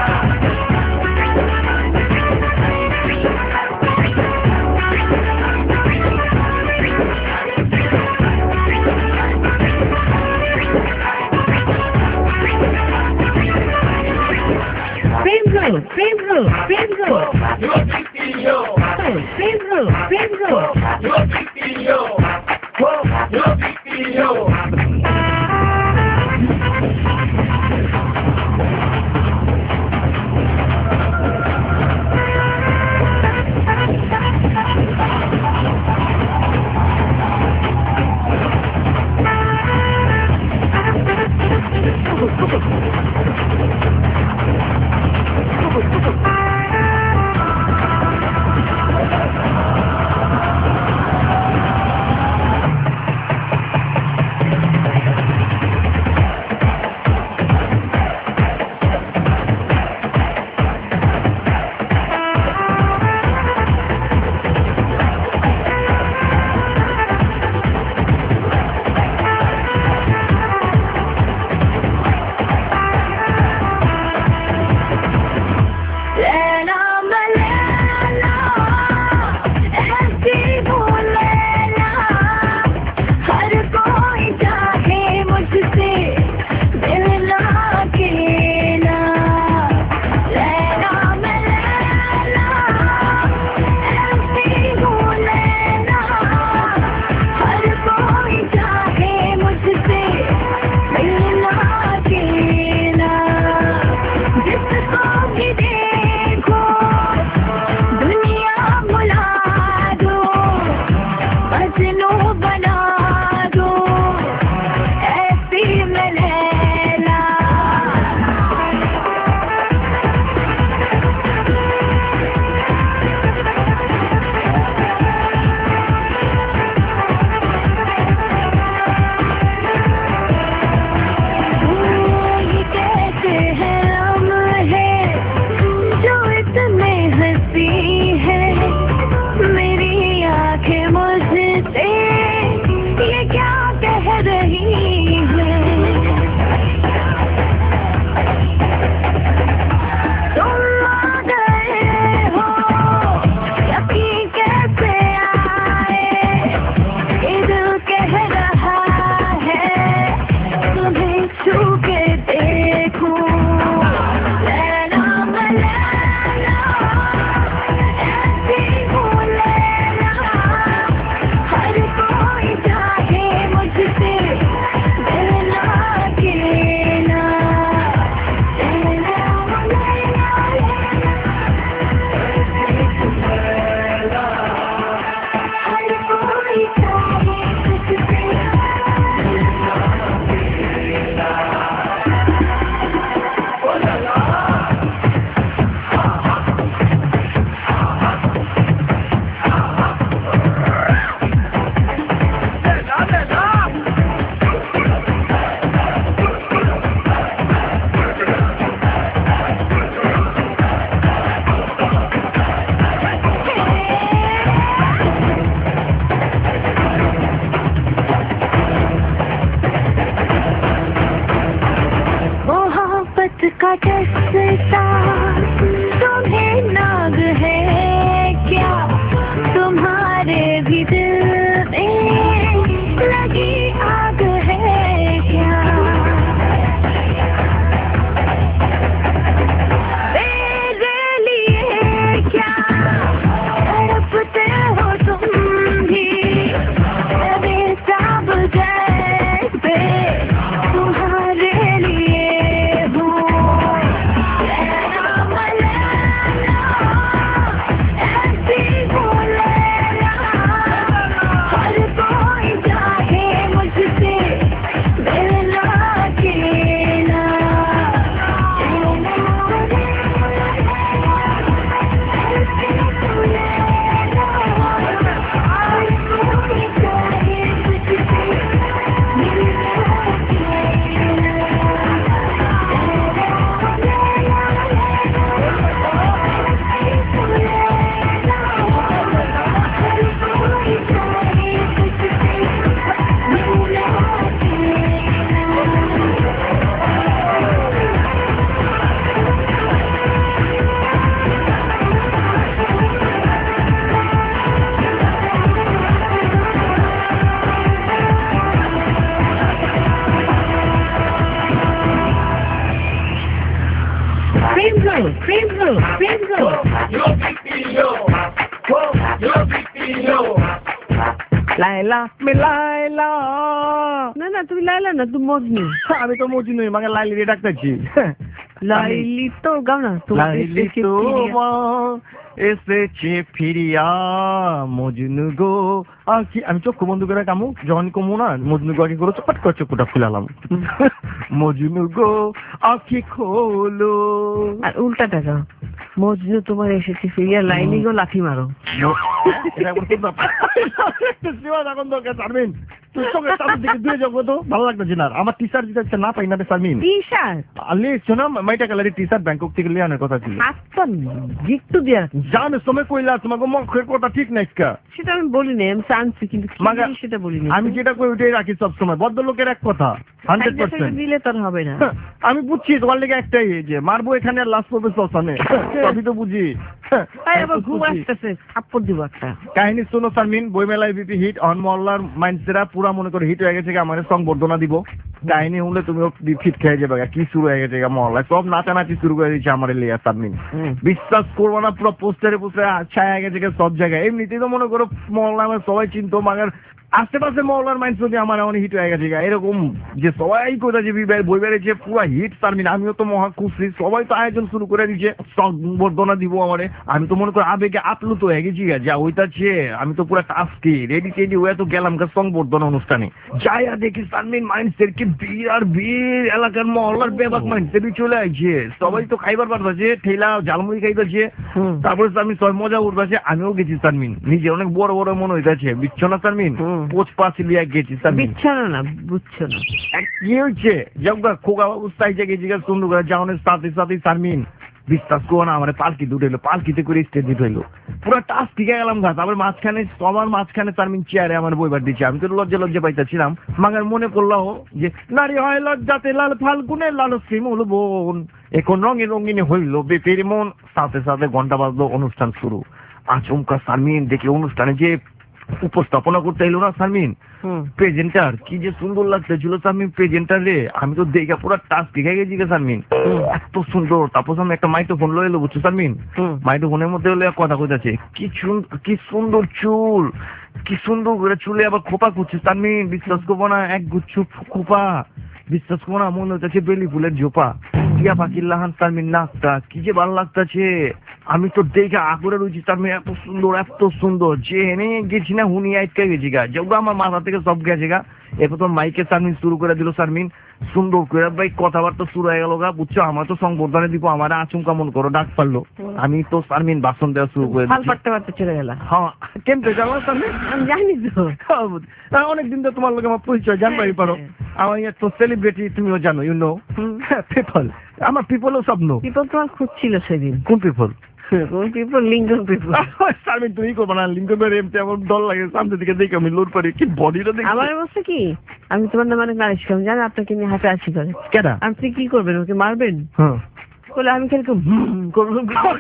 প্লিজ গো। লাইলা মে লাইলা। না না তুমি লাইলা না, তুমি মজনু। আমি তো মজনু, আমাকে লাইলি দিয়ে ডাকতেছি। লাইলি তো গাও না। লাইলি তোমার এসেছে ফিরিয়া মজনু গো আখি। আমি চক্ষু বন্ধ করে কামু, যখন কমু না মজনু গো আখি করে চপাট করে চক্ষুটা খুলালাম। মজনু গো আখি খোলো। আর উল্টাটা গাও, মজনু তোমার এসেছে ফিরিয়া, লাইলি গো লাথি মারো। এখন দরকার শারমিন, তুই চোখের সামনের দিকে দুয়ে যাবো তো ভালো লাগতেছে না। আমার টি শার্ট দিতে না পাই না রে শারমিন। টি শার্ট লিখছো না মাইটা কালারের টি শার্ট ব্যাংকক থেকে লিয়ে আনার কথা ছিল। হাতটা গিট্টু দিয়া রাখি। জানো সময় কইলা তোমাকে মুখের কথা ঠিক নাই কা। সেটা আমি বলিনি, আমি চান্সি, কিন্তু কি মাগা, জিনিস সেটা বলিনি। আমি যেটা কই ওইটাই রাখি সব সময়। ভদ্রলোকের এক কথা 100%। দিলে তোর হবে না। আমি বুঝছি তোমার লেগে একটাই যে মারবো এখানে আর লাস্ট করবে শ্মশানে। সবই তো বুঝি। আবার ঘুম আসতেছে, থাপ্পড় দিব একটা। কাহিনী শোনো শারমিন, বইমেলায় বিপি হিট অন মহল্লার মাইন্ডসেরা পুরা মনে করে হিট হয়ে গেছে, আমার সংবর্ধনা দিব। কাহিনী হলে তুমি ফিট খেয়ে যাবে। কি শুরু হয়ে গেছে মহল্লায়, সব নাচানাচি শুরু করে দিচ্ছে আমার লিয়া শারমিন। বিশ্বাস করবো না, পুরো পোস্টারে ছায়া গেছে সব জায়গায়। এমনিতেই তো মনে করো মহল্লা আমার সবাই চিনতো, মাগার আশেপাশে মহল্লার মাইন্ড যদি আমার অনেক হিট হয়ে গেছে এরকম যে সবাই কোথায় যে বই বেড়েছে পুরো হিট শারমিন। আমিও তো মহা খুশি, সবাই তো আয়োজন শুরু করে দিচ্ছে সংবর্ধনা দিব আমারে। আমি তো মনে করি আবেগে আপ্লুত হয়ে গেছি যা ওইটাছে। আমি তো পুরো টাস্কি রেডি টেডি হয়ে তো গেলাম সংবর্ধনা অনুষ্ঠানে। যাই আর দেখি শারমিন মাইন্ডসেট কি ভিড় আর ভিড়, এলাকার মহল্লার বেবাক মাইন্ডসেটই চলে আসছে। সবাই তো খাইবার পারতেছে, ঠেলা ঝালমুড়ি খাইতেছে। তারপরে শারমিন সবাই মজা উঠতেছে। আমিও গেছি শারমিন, নিজে অনেক বড় বড় মনে হইতেছে। বিচ্ছ না শারমিন, পোচপাচিলিয়া গেছি শারমিন। বিচ্ছানো না, বুঝছো না কি হয়েছে যা খোকা অবস্থায় গেছি সুন্দর করে যাওয়ানোর সাথে সাথে শারমিন বিশ্বাস করো না আমার পালকি দুটো পালকিতে করে স্টেজ দিতে হইলো। পুরো টাস টিকে গেলাম ঘাস। আবার মাঝখানে সবার মাঝখানে শারমিন চেয়ারে আমার বইবার দিচ্ছে। আমি তো লজ্জা পাইতেছিলাম। মাগার মনে পড়লো যে নারী হয় লজ্জাতে লাল ফাল্গুনে লাল শ্রীমূল বোন, এখন রঙে রঙিনে হইলো বেপের মন। সাথে সাথে ঘন্টা বাজলো, অনুষ্ঠান শুরু। আচমকা শারমিন দেখি অনুষ্ঠানে যে উপস্থাপনা করতে এলো না শারমিন, প্রেজেন্টার কি যে সুন্দর লাগতেছিল শারমিন প্রেজেন্টার রে। আমি তো দেখে পুরো টাচ দেখে গেছি শারমিন, এত সুন্দর। তারপর আমি একটা মাইক্রোফোন লয়ে এলো বুঝছো শারমিন। মাইক্রোফোনের মধ্যে হলে কথা কইতাছে, কি সুন্দর চুল, কি সুন্দর করে চুলে আবার খোপা করছে শারমিন। বিশ্বাস করবো না, এক গুচ্ছ খোপা। বিশ্বাস করবো না, মনে হচ্ছে বেলি ফুলের ঝোপা। টিয়া পাখির লাহান শারমিন নাকটা কি যে ভালো লাগতেছে। আমি তো দেখে আগরে রয়েছি শারমিন, এত সুন্দর যে এনে গেছি না হুনি আটকে গেছি গা। যেগুলো আমার মাথা থেকে সব গেছে গা। এরপর তো মাইকে শারমিন শুরু করে দিল শারমিন সুন্দর করে। ভাই কথাবার্তা শুরু হয়ে গেল গা বুঝছো। আমার তো সংবর্ধনা দিব, আমার আচমকা মন করো ডাক পারলো। আমি তো শারমিন ভাষণ দেওয়া শুরু করে পারতে চলে গেলাম। হ্যাঁ কেমতে জানো শারমিন? আমি জানি তো, অনেকদিন তো তোমার লোক আমার পরিচয় জানবাই পারো। আমার তো সেলিব্রিটি তুমিও জানো, ইউ নো পিপল। আমার পিপলও সব নো। পিপল তোমার খুঁজছিল সেদিন। কোন পিপল? Lincoln people. শারমিন তুমি করবো না, লিঙ্কনের এমতে আমার ডর লাগে। সামনে দিকে দেখে আমি লোড পারি কি বডিটা দেখি। আমার অবস্থা কি, আমি তোমার নামে অনেক নালিশ করলাম জানো, আপনাকে নিয়ে হাতে আসি করে। কেডা? আপনি কি করবেন, ওকে মারবেন? বলে আমি খেলে করবো।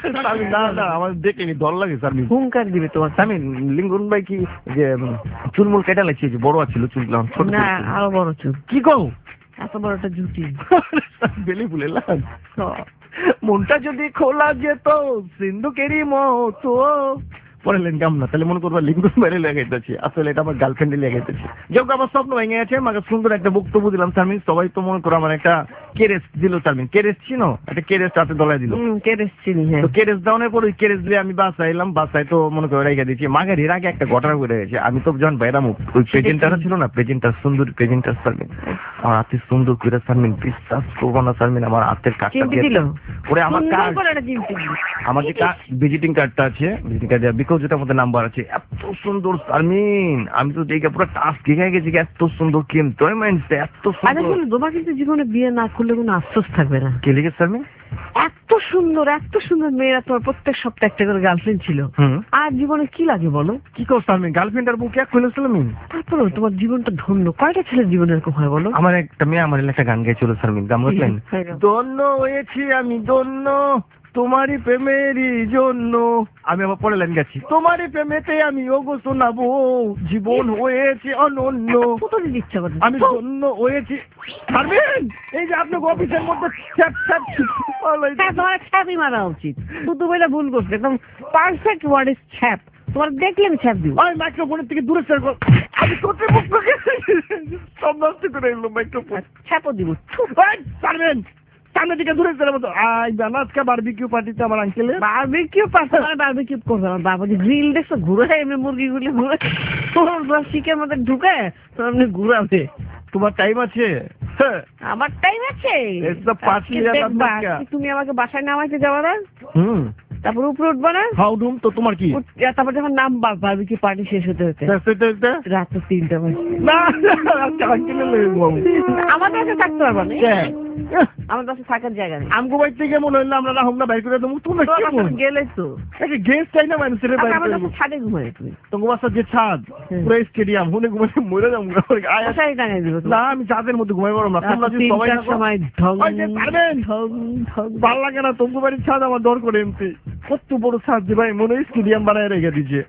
না আমার দেখে ডর লাগে শারমিন। হুঙ্কার দিবে তোমার। শারমিন লিঙ্কন ভাই কি যে চুলমুল কেটে লাগছে, যে বড় ছিল চুল ছোট না আরো বড় চুল। কি কও? এত বড়টা জুটি বেলি ফুলে লাগ। মনটা যদি খোলা যেত সিন্ধুকেরই মতো। পড়লেন কাম না, তাহলে মনে করবা লিঙ্কন বাইরে লাগাইতেছি, আসলে এটা আমার গার্লফ্রেন্ডে লাগাইতেছি। যেহেতু আমার স্বপ্ন ভেঙে গেছে, আমাকে সুন্দর একটা বক্তব্য দিলাম শারমিন। সবাই তো মনে করো আমার একটা কেরেস দিল শারমিন। কেরেস ছিল একটা কেরেস হাতে দলায় দিল। কেরেস চিনি। তো কেরেস দেওয়ানোর পর ওই কেরেস দিয়ে আমি বাসায় এলাম। বাসায় তো মনে করে রেখে দিয়েছি। মাগারির আগে একটা ঘটনা ঘটে গেছে। আমি তো যখন বাইরাম ওই প্রেজেন্টার ছিল না, প্রেজেন্টার সুন্দর প্রেজেন্টার শারমিন আমার হাতে সুন্দর করে শারমিন বিশ্বাস করবো না শারমিন আমার হাতের কার্ডটা দিল। ওরে আমার কার্ড, আমার যে ভিজিটিং কার্ডটা আছে, ভিজিটিং কার্ড বিকজ যেটার মধ্যে নাম্বার আছে, এত সুন্দর শারমিন। আমি তো দেখে পুরো টাস্ক খেয়ে গেছি, এত সুন্দর কিন্তু এত সুন্দর। তোমার কিন্তু জীবনে বিয়ে না করলে কোনো আফসোস থাকবে না। কে লিখেছে শারমিন? এত সুন্দর মেয়েরা তোমার প্রত্যেক সপ্তাহে একটা করে গার্লফ্রেন্ড ছিল। আর জীবনে কি লাগে বলো? কি করছ শারমিন? গার্লফ্রেন্ড আর বুকে এক খুলেছিল আমি। তারপরে তোমার জীবনটা ধন্য। কয়টা ছেলের জীবনে এরকম হয় বলো? আমার একটা মেয়ে আমার একটা গান গেছিল শারমিন, গান বুঝলেন? ধন্য হয়েছি আমি ধন্য, তোমারই প্রেমেরই জন্য আমি আবার পরে লাইন গেছি, তোমারই প্রেমেতে আমি ওগো শোনাবো, জীবন হয়েছে অনন্য, পুতুলি দিচ্ছে কথা। আমি ধন্য হয়েছি। পারবেন এই যে আপনার অফিসের মধ্যে ছ্যাপ ছ্যাপ হ্যাঁ, তোমার ছ্যাপই মারা উচিত। শুধু বলে ভুল করছে, একদম পারফেক্ট ওয়ার্ড ইজ ছ্যাপ। তোমার দেখলে আমি ছ্যাপ দিব। ওই মাইক্রোফোনের থেকে দূরে সরে গেল। আমি কর্তৃপক্ষকে সব নষ্ট করে এলো মাইক্রোফোন। ছ্যাপও দিব। পারবেন সামনে দিকে দূরে সরে মতো আই বানাজকা বারবিকিউ পার্টিতে আমার আঙ্কেলে বারবিকিউ পারছে, মানে বারবিকিউ করবে। আমার বাবা যে গ্রিল দেখছো ঘুরে এমনি মুরগিগুলি ঘুরে তোমার শিকের মধ্যে ঢুকে তো এমনি ঘুরাবে। তোমার টাইম আছে? আমার টাইম আছে। এসব পাঁচলি দেখবা, তুমি আমাকে বাসায় নামাইতে যাবা না, তারপর উপরে উঠবা না, হাউডুম তো তোমার কি, তারপর যখন নাম বারবিকিউ পার্টি শেষ হতে হতে রাত 3টা বাজে। না আঙ্কেলে লইবো আমার কাছে থাকতে পারবা না, আমার কাছে থাকার জায়গা নেই। আমগো বাড়ি থেকে মনে হইলো আমরা রাহুম না বাইর করে দেবো। তুমি গেলে তো গেস্ট চাই না মানুষের বাইরে আমার কাছে ছাদে ঘুমাই তুমি। তোমার বাসার যে ছাদ পুরো স্টেডিয়াম হুনে ঘুমাই মরে যাবো। আশাই টাঙাই দিব না আমি ছাদের মধ্যে ঘুমাই পারবো না। তোমরা যদি সবাই সময় পারবেন ভাল লাগে না। তোমার বাড়ির ছাদ আমার দর করে এমপি কত বড় ছাদ যে ভাই মনে হয় স্টেডিয়াম বানায় রেখে দিচ্ছে।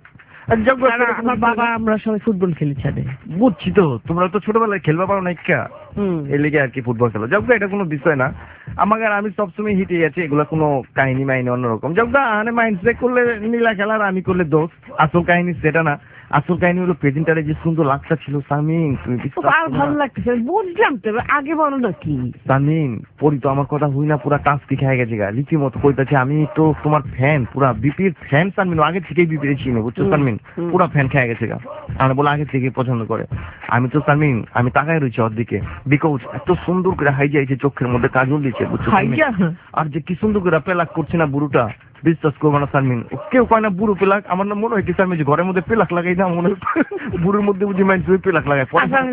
আমার বাবা আমরা সবাই ফুটবল খেলি ছাদে। বুঝছি তো, তোমরা তো ছোটবেলায় খেলবা পারো না ইচ্ছা এই লেগে আর কি ফুটবল খেলো। যাক এটা কোনো বিষয় না আমাকে। আমি সবসময় হিটে যাচ্ছি এগুলা কোনো কাহিনী মাইনি অন্যরকম। যাক মাইন্ড সেট করলে নীলা খেলার আমি করলে দোষ। আসল কাহিনী সেটা না, আসল কাহিনী হলো প্রেজেন্টারে যে সুন্দর লাগতা ছিল সামিন, তুমি আর ভালো লাগতেছে বুঝলাম তো। আগে বলো না কি সামিন পরি তো আমার কথা হই না পুরা টাস্কি খেয়ে গেছে গা রীতিমতো কইতাছে আমি তো তোমার ফ্যান, পুরা বিপির ফ্যান সামিন। আগে থেকেই বিপির চিনি বুঝছো সামিন, পুরা ফ্যান খেয়ে গেছে গা। আমরা বলে আগে থেকে পছন্দ করে। আমি তো সামিন আমি তাকাই রয়েছি ওর দিকে, বিকজ এত সুন্দর করে হাই যাইছে, চোখের মধ্যে কাজল দিচ্ছে বুঝছো। আর যে কি সুন্দর করে পেলাক করছে না বুড়োটা, বিশ্বাস করবো না সারমিন। কেউ কয় না বুড়ো পেলাক, আমার না মনে হয় কি সারমিন ঘরের মধ্যে পেলাক লাগাই না, মনে হয় বুড়োর মধ্যে বুঝি মাইন্ড পেলাক লাগাই।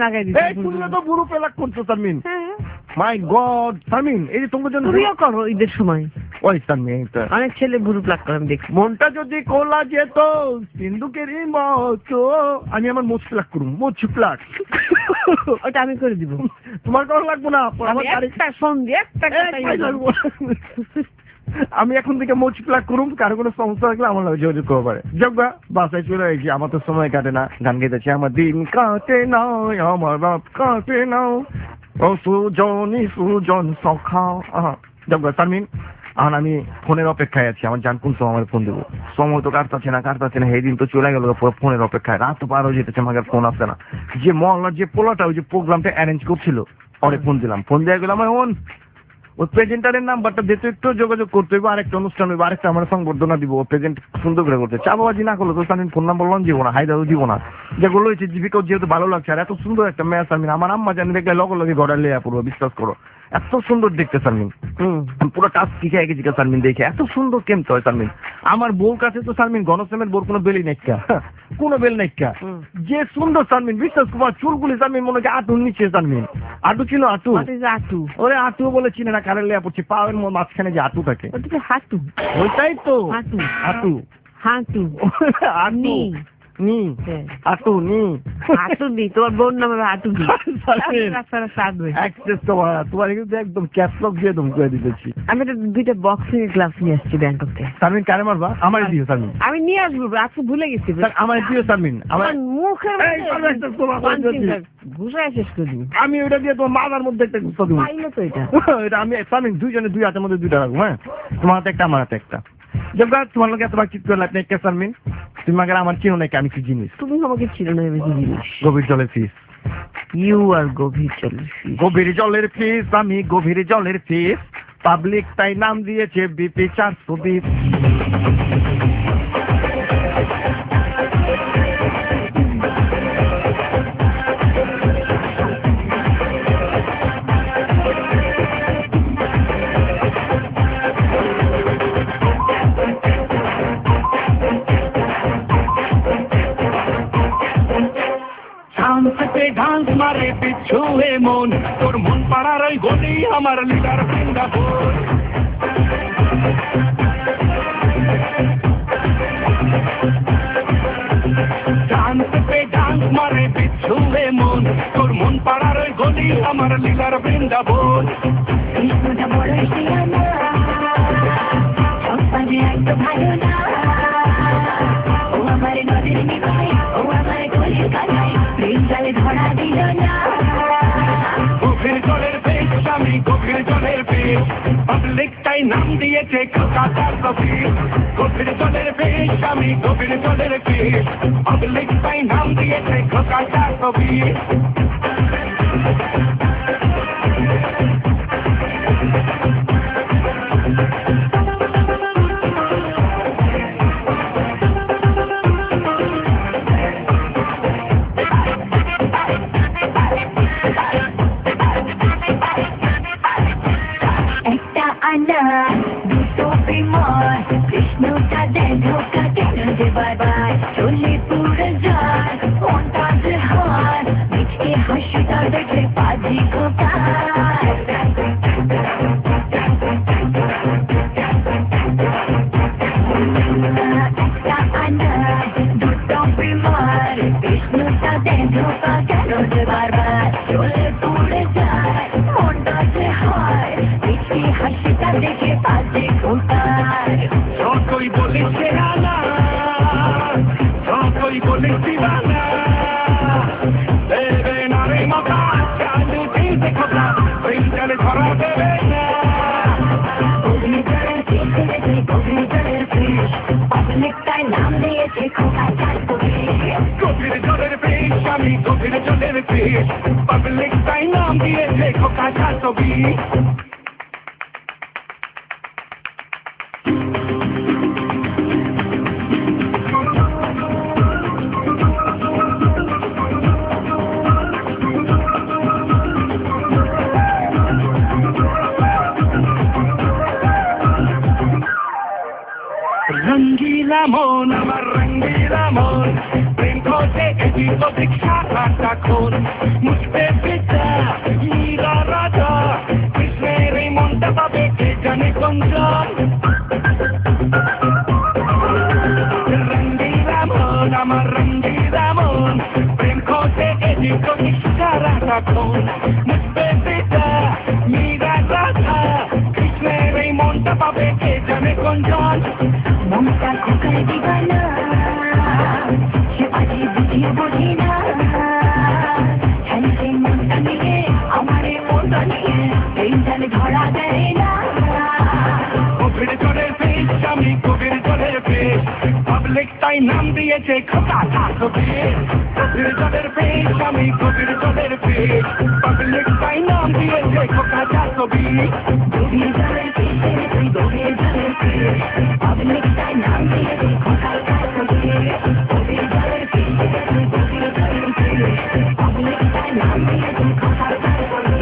তো বুড়ো পেলাক করছো সারমিন, মাই গড সারমিন। এই যে তোমার জন্য তুমিও করো ঈদের সময়। ওই সারমিন অনেক ছেলে বুড়ো প্লাক করে আমি দেখি। মনটা যদি কোলা যেত সিন্ধুকেরই মতো, আমি আমার মোচ প্লাক করুম, মোচ প্লাক। ওটা আমি করে দিব, তোমার করা লাগবো না। একটা সন্ধে একটা আমি এখন থেকে মোচ প্লাক করুম, কারো কোনো সমস্যা থাকলে আমার লাগে যোগাযোগ করতে পারে। যোগবা বাসায় চলে এসেছি, আমার তো সময় কাটে না। গান গাইতেছি আমার দিন কাটে না আমার বাপ কাটে না ও সুজনী সুজন সখাও। যোগবা সারমিন এখন আমি ফোনের অপেক্ষায় আছি, আমার জান কোন সময় আমার ফোন দেবো। সময় তো কাটতাছে না সেই দিন তো চলে গেল পুরো ফোনের অপেক্ষায়। রাত তো পার হয়ে যেতেছে, আমাকে ফোন আসছে না। যে মহল্লার যে পোলাটা ওই যে প্রোগ্রামটা অ্যারেঞ্জ করছিল অনেক ফোন দিলাম, ফোন দেওয়া গেলাম ওই প্রেজেন্টারের নাম্বারটা দিতে একটু যোগাযোগ করতে হইব, আরেকটা অনুষ্ঠান হইব, আরেকটা আমার সংবর্ধনা দিব, ও প্রেজেন্ট সুন্দর করে করতে চাবাবাজি না করলো তো আমি ফোন নাম্বার লন দিব না, হাইদাও দিব না। যেগুলো হয়েছে জীবিকা যেহেতু ভালো লাগছে, আর এত সুন্দর একটা ম্যাচ আমি আমার আম্মা জানি দেখলে লগে লগে ঘরে লেয়া পড়বো, বিশ্বাস করো এত সুন্দর দেখতে সারমিন। পুরো টাচ শিখে গেছি সারমিন দেখে, এত সুন্দর কেমতে হয় সারমিন। আমার বউর কাছে তো সারমিন গণসেমের বউর কোনো বেলি নাইকা, কোনো বেল নাইকা, যে সুন্দর সারমিন বিশ্বাস তোমার চুলগুলি সারমিন মনে হচ্ছে আটুর নিচে সারমিন। আটু ছিল আটু, আটু ওরে আটু বলে চিনে না, কারের লেয়া পড়ছে পাওয়ের মাঝখানে যে আটু থাকে হাঁটু, ওইটাই তো হাঁটু আটু হাঁটু আটু নি আটু নি হাঁটু নি। তোমার বোন নাম হাঁটু নি। তোমার কিন্তু একদম ক্যাপলক দিয়ে দম করে দিতেছি। আমি তো 2টা বক্সিং গ্লাভস নিয়ে আসছি ব্যাংকক থেকে। সারমিন কারে মারবা? আমার দিও সারমিন। আমি নিয়ে আসবো, আজকে ভুলে গেছি। আমার দিও সারমিন, আমার মুখের ঘুষায় শেষ করে দিবি। আমি ওইটা দিয়ে তোমার মাথার মধ্যে একটা ঘুষা দিব। পাইলে তো এটা আমি সারমিন দুইজনে দুই হাতের মধ্যে 2টা রাখবো। হ্যাঁ তোমার হাতে একটা আমার হাতে একটা। জগা তোমার লোক এত বাতচিত করলে আপনি একটা সারমিন, তুমি আগে আমার চিনো নাকি আমি কি জিনিস? তুমি আমাকে চিনো না আমি কি জিনিস? গভীর জলের ফিস। ইউ আর গভীর জলের ফিস। গভীর জলের ফিস, আমি গভীর জলের ফিস। পাবলিক তাই নাম দিয়েছে বিপি 420। ঢান্স মারে পিছু মন, তোর মন পাড়ার ওই গলি আমার লিডার বৃন্দাবন। ডান্স পে ডান্স মারে পিছু মন, তোর মন পাড়ার ওই গলি আমার লিডার বৃন্দাবন। তো ভালো না ও আমার নদীর নিবাই ও আমার গলির কানাই প্রেম জালে ধরা দিল না গভীর জলের পেশ আমি গভীর জলের পেশ পাবলিক তাই নাম দিয়েছে খোকা তার কবি গভীর জলের পেশ আমি গভীর জলের পেশ পাবলিক তাই নাম দিয়েছে খোকা তার কবি একটা আনা দুটো বিমান কৃষ্ণটা দেয় ধোকা কেন যে বারবার চলে পুরো যায় মনটা যে হার মিচকে হাসিটা দেখে পাজি খোকার একটা আনা দুটো বিমান কৃষ্ণটা দেয় ধোকা কেন যে বারবার চলে পুরো যায় মনটা যে হার মিচকে হাসিটা দেখে পাজি খোকার যতই বলেছে আনা যতই বলেছি বানা দেবে না রে মকা চালু দিতে খোকা প্রেম জালে ধরা দেবে না অনেকটাই নাম দিয়েছে খোকা চাল গভীর জলের পেশ আমি গভীর জলের পেশ পাবলিক তাই নাম দিয়েছে খোকা তার কবি রঙ্গিলা মন আমার রঙ্গিলা মন প্রেম করতে এদিক ওদিক সারাক্ষণ মুছতে পিতা মীরা রাজা কৃষ্ণের এই মনটা পাবে কে জানে কোনজন রঙ্গিলা মন আমার রঙ্গিলা মন প্রেম করতে এদিক ওদিক সারাক্ষণ মুছতে পিতা মীরা রাজা কৃষ্ণের এই মনটা পাবে কে জানে কোনজন মনটা খোকায় দিবানা সে আজই বুঝিয়ে বোঝে না খেলছে মনটা নিয়ে আমারে মনটা নিয়ে এই জালে ধরা দেয় না গভীর জলের পেশ আমি গভীর জলের পেশ পাবলিক তাই নাম দিয়েছে খোকা তার কবি গভীর জলের পেশ আমি গভীর জলের পেশ পাবলিক তাই নাম দিয়েছে খোকা তার কবি গভীর জলের পেশে তুই গভীর জলের পেশ অনেকটাই নাম দিয়েছে খোকা চাল গভীর জলের পেশে তুই গভীর জলের পেশ অনেকটাই নাম দিয়েছে খোকা চাল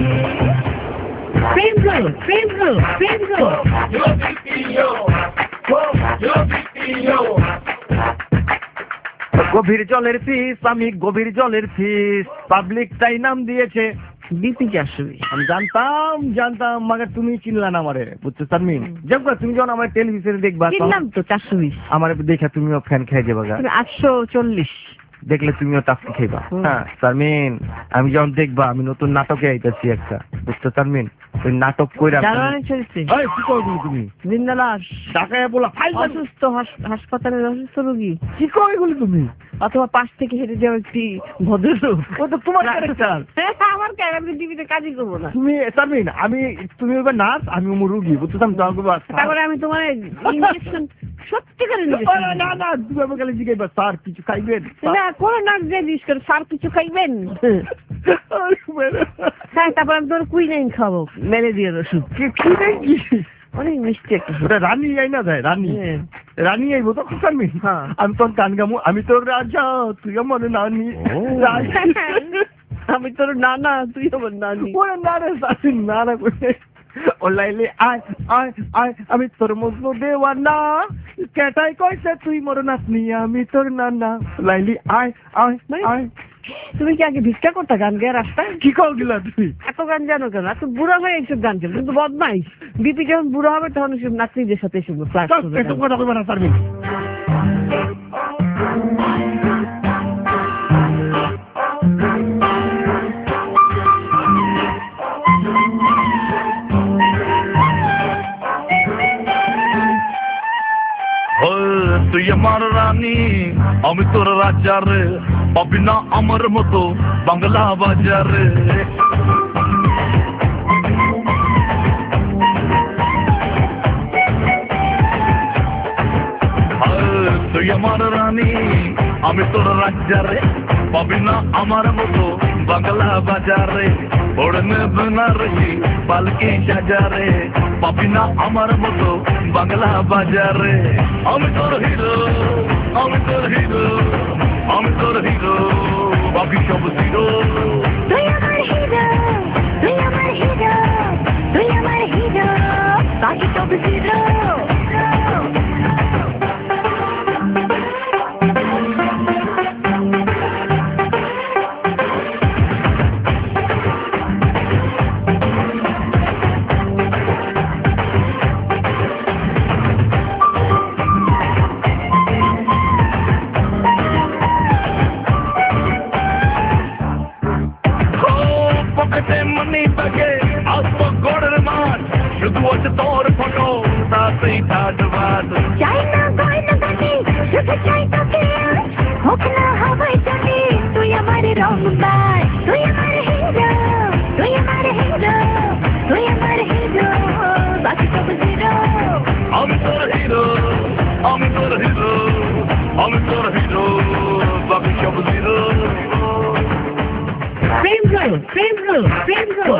প্রেম রোগ প্রেম রোগ প্রেম রোগ গভীর জলের ফিস আমি গভীর জলের ফিস পাবলিক তাই নাম দিয়েছে বিপি 420 আমি জানতাম মাগে তুমি চিনলা না আমারে বুঝছো শারমিন দেখবা তুমি যখন আমার টেলিভিশনে দেখবা কিনলাম তো 420 আমার দেখে তুমিও ফ্যান খেয়ে যাবে গা 840 দেখলে তুমিও টাফি খাইবা হ্যাঁ শারমিন আমি যখন দেখবা আমি নতুন নাটকে আইতাছি একটা বুঝছো শারমিন ওই নাটক কইরা জানানে চলছে এই কি করবি তুমি জিন্দালাস ঢাকায় বলা ফাইল অসুস্থ হাসপাতালের অসুস্থ রোগী কি কই এগুলো তুমি অথবা পাশ থেকে হেঁটে যাওয়া একটি ভদ্রলোক ও তো তোমার ক্যারেক্টার আমার ক্যারেক্টার টিভিতে কাজই করবো না তুমি শারমিন তুমি এবার নার্স আমি মুরগি বুঝছো তারপরে আমি তোমার ইনজেকশন সত্যিকার ইনজেকশন না তুমি আমাকে খালি জিজ্ঞাসা স্যার কিছু খাইবেন না কোনো নাক দিয়ে দিস করে স্যার কিছু খাইবেন হ্যাঁ তারপর আমি তোর কুইনাইন খাবো ম্যালেরিয়ার ওষুধ অনেক মিষ্টি একটা ওটা রানী আই না যায় রানী আইবো তো শারমিন আমি তোর গান গামু আমি তোর রাজা তুই আমার নানি আমি তোর নানা তুই আমার নানি ওরে না রে শারমিন না করে ও লাইলে আয় আমি তোর মজনু দেওয়ানা কেটাই কইছে তুই মোর নাতনি আমি তোর নানা লাইলি আয় তুমি কি আগে ভিক্ষা করতা গান গেয়ে রাস্তায় কি কল গিলা তুমি এত গান জানো কেন এত বুড়া হয়ে এইসব গান ছিল কিন্তু বদমাইশ বিপি যখন বুড়া হবে তখন এসব নাতনিদের সাথে এসব ফ্লাশ এত কথা কইবা না শারমিন তুই আমার রানী আমি তোর রাজা রে পাবি না আমার মতো বাংলা বাজারে তুই আমার রানী আমি তোর রাজা রে পাবি না আমার মতো বাংলা বাজারে ওড়নে বেনারসি পালকি সাজারে পাবি না আমার মতো বাংলা বাজারে আমি তোর হিরো আমি তোর হিরো আমি তোর হিরো বাকি সব হিরো তুই আমার হিরো তুই আমার হিরো তুই আমার হিরো বাকি সব হিরো তোর ফটো তাতেই ঠাটবাদ চাই না গয়না গানে শুধু চাই তোকে হোক না হাওয়ায় জানে তুই আমার রংবাজ তুই আমার হিরো তুই আমার হিরো তুই আমার হিরো বাকি সব হিরো আমি তোর হিরো আমি তোর হিরো আমি তোর হিরো বাকি সব হিরো প্রেম রোল প্রেম রোল প্রেম রোল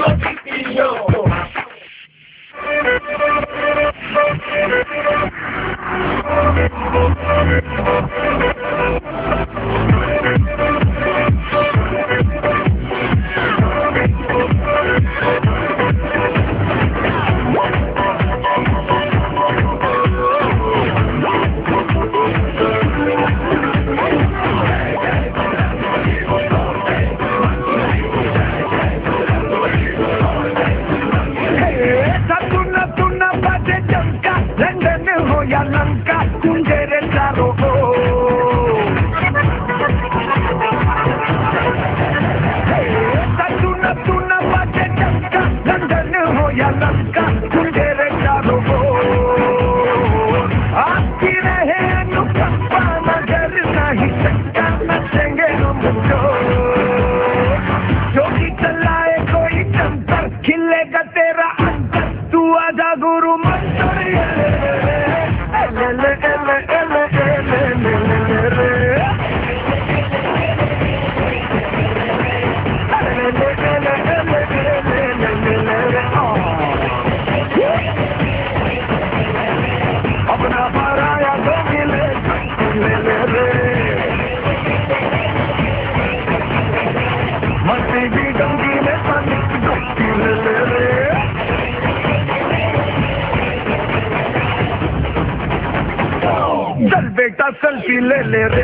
सेल्फी ले ले रे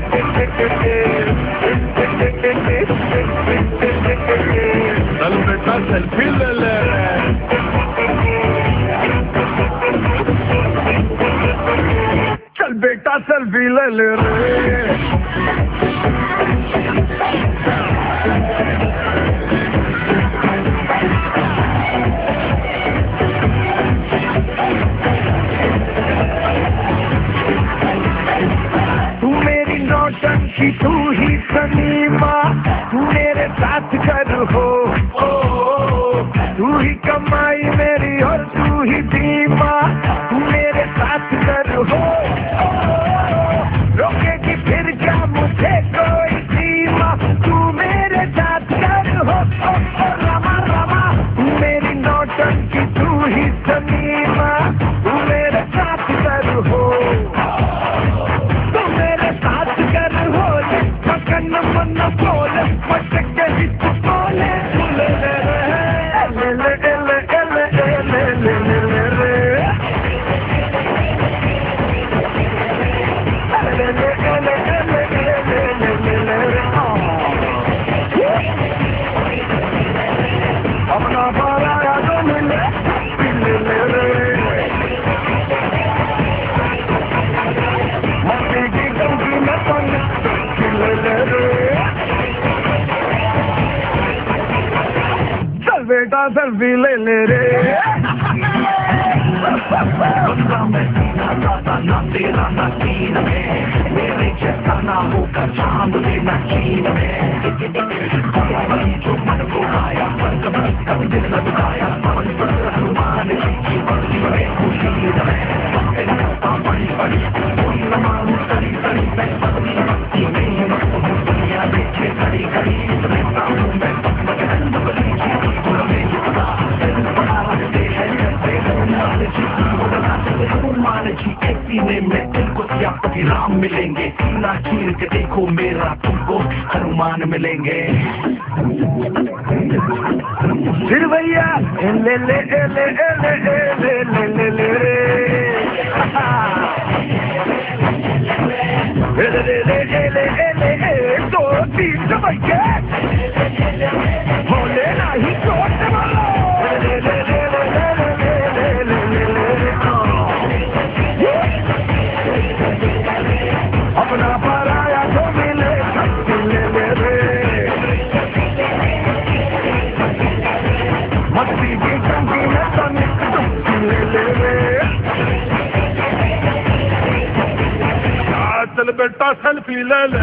चल बेटा सेल्फी ले ले रे चल बेटा सेल्फी ले ले रे तू ही सनीमा तू मेरे साथ कर हो तू ही कमाई मेरी और तू ही बीमा तू मेरे साथ कर हो रोकेगी फिर क्या मुझे कोई सीमा तू मेरे साथ कर हो रमा रमा तू मेरी नौटंकी तू ही सनीमा तू मेरे साथ कर हो मन बोले मटके ही तू बोले ले ले ले ले ले ले ले ले रे अपना बारा याद मिले ले ले रे मस्ती की गंगी में पानी ले ले रे बेटा सेल्फी ले ले रे बंदा मैं सीधा साधा ना तेरा ना चीन में मेरे जैसा ना होगा चांद लेना चीन में जो मन को आया कभी दिल न दुखाया समझ पर हनुमान जी की बंदी में खुशी में बड़ी बड़ी कोई न मालूम सरी सरी मैं पत्नी भक्ति में दुनिया देखे घड़ी घड़ी रहता हूँ मैं बगरंद बली जी की गुरमे युक्ता हनुमान जी के सीने में तुमको सियापति राम मिलेंगे सीना चीर के देखो मेरा तुमको हनुमान मिलेंगे फिर भैया ले ले ले ले ले ले ले ले ले ले दो तीन भैया बोले नहीं चोट बोलो अपना पराया तो मिले ले ले रे मस्ती की टंकी में तनिक ले ले रे चल बेटा सेल्फी ले ले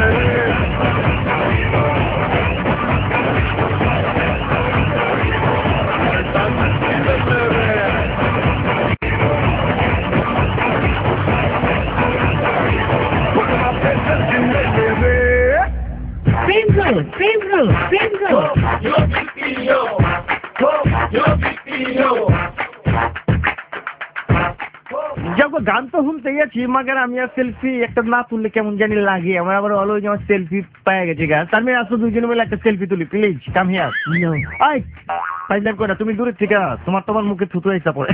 যখন গান তো শুনতে গেছি মাগার আমি আর সেলফি একটা না তুললে কেমন জানি লাগে আমার আবার অলওয়েজ আমার সেলফি পেয়ে গেছে গাছ তার মানে আসো দুজনে মিলে একটা সেলফি তুলি please come here I final করে তুমি দূরে থেকে তোমার মুখে থুতু আইসা পড়ে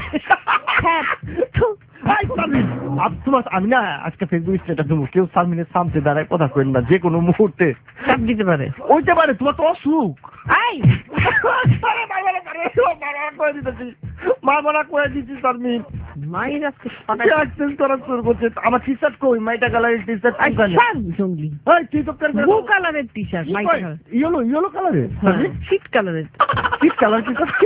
আমি না আজকে ফেসবুক স্ট্যাটাস দেবো কেউ সালমিনের সামনে দাঁড়ায় কথা করেন না যে কোনো মুহূর্তে চাপ দিতে পারে ওইতে পারে তোমার তো অসুখ মারা করে দিচ্ছি সালমিন আমার টি শার্ট কই মাইটা কালারের টি শার্ট তুই তো ব্লু কালারের টি শার্ট ইয়েলো কালারের শীত কালারের কালার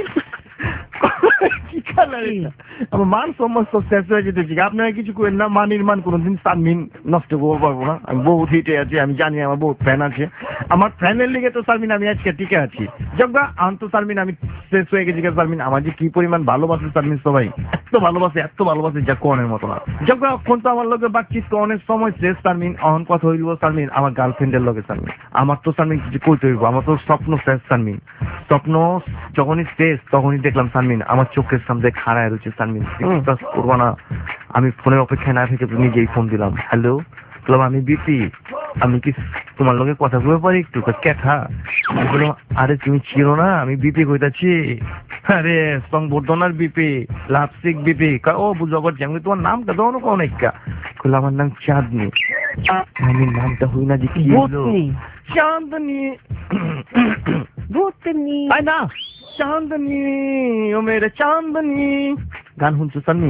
কি আমার মান সমস্ত শেষ হয়ে যেতেছি আপনারা কিছু করেন না মান নির্মাণ কোনোদিন সালমিন নষ্ট করতে পারবো না আমি বহুত হিটে আছি আমি জানি আমার বহুত ফ্যান আছে আমার ফ্যানের লিগে তো সালমিন আমি আজকে টিকে আছি যজ্ঞা আন্ত সালমিন আমি শেষ হয়ে গেছি সালমিন আমার যে কি পরিমাণ ভালোবাসে সালমিন সবাই এত ভালোবাসে যা কনের মতো না যজ্ঞা এখন তো আমার লোকের বাতচিত অনেক সময় শেষ সালমিন অহন কথা হইব সালমিন আমার গার্লফ্রেন্ডের লোকে সালমিন আমার তো সালমিন কিছু কইতে হইব আমার তো স্বপ্ন শেষ সালমিন স্বপ্ন যখনই শেষ তখনই দেখলাম সালমিন আমার চোখের সামনে খাড়ায় রয়েছে সালমিন বিশ্বাস করবো না আমি ফোনের অপেক্ষায় না থেকে নিজেই ফোন দিলাম হ্যালো বললাম আমি বিপি আমি কি তোমার লগে কথা বলতে পারি একটু ক্যাথা বললাম আরে তুমি চিনো না আমি বিপি কইতাছি আরে সংবর্ধনার বিপি লাভসিক বিপি ও বুঝো আমি তোমার নামটা দাও না কোন একটা বললাম আমার নাম চাঁদনি আমি নামটা হই না যে কি চাঁদনি ভূতনি না চাঁদনি ও মেরে চাঁদনি গান শুনছো সালমিন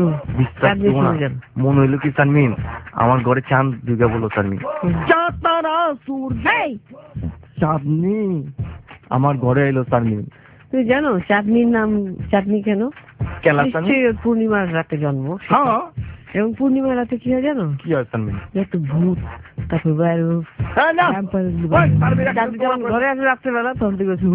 মনে হইলো কি সালমিন আমার ঘরে চাঁদ দুর্গা বলো সালমিন চাঁদ তারা সূর্য চাঁদনি আমার ঘরে এলো সালমিন তুই জানো চাঁদনির নাম চাঁদনি কেন পূর্ণিমার রাতে জন্ম হ্যাঁ এবং পূর্ণিমার রাতে কি হয় জানো কি হয় সালমিন একটু ভূত তারপর ঘরে আসে রাত্রেবেলা তখন তুই বলছি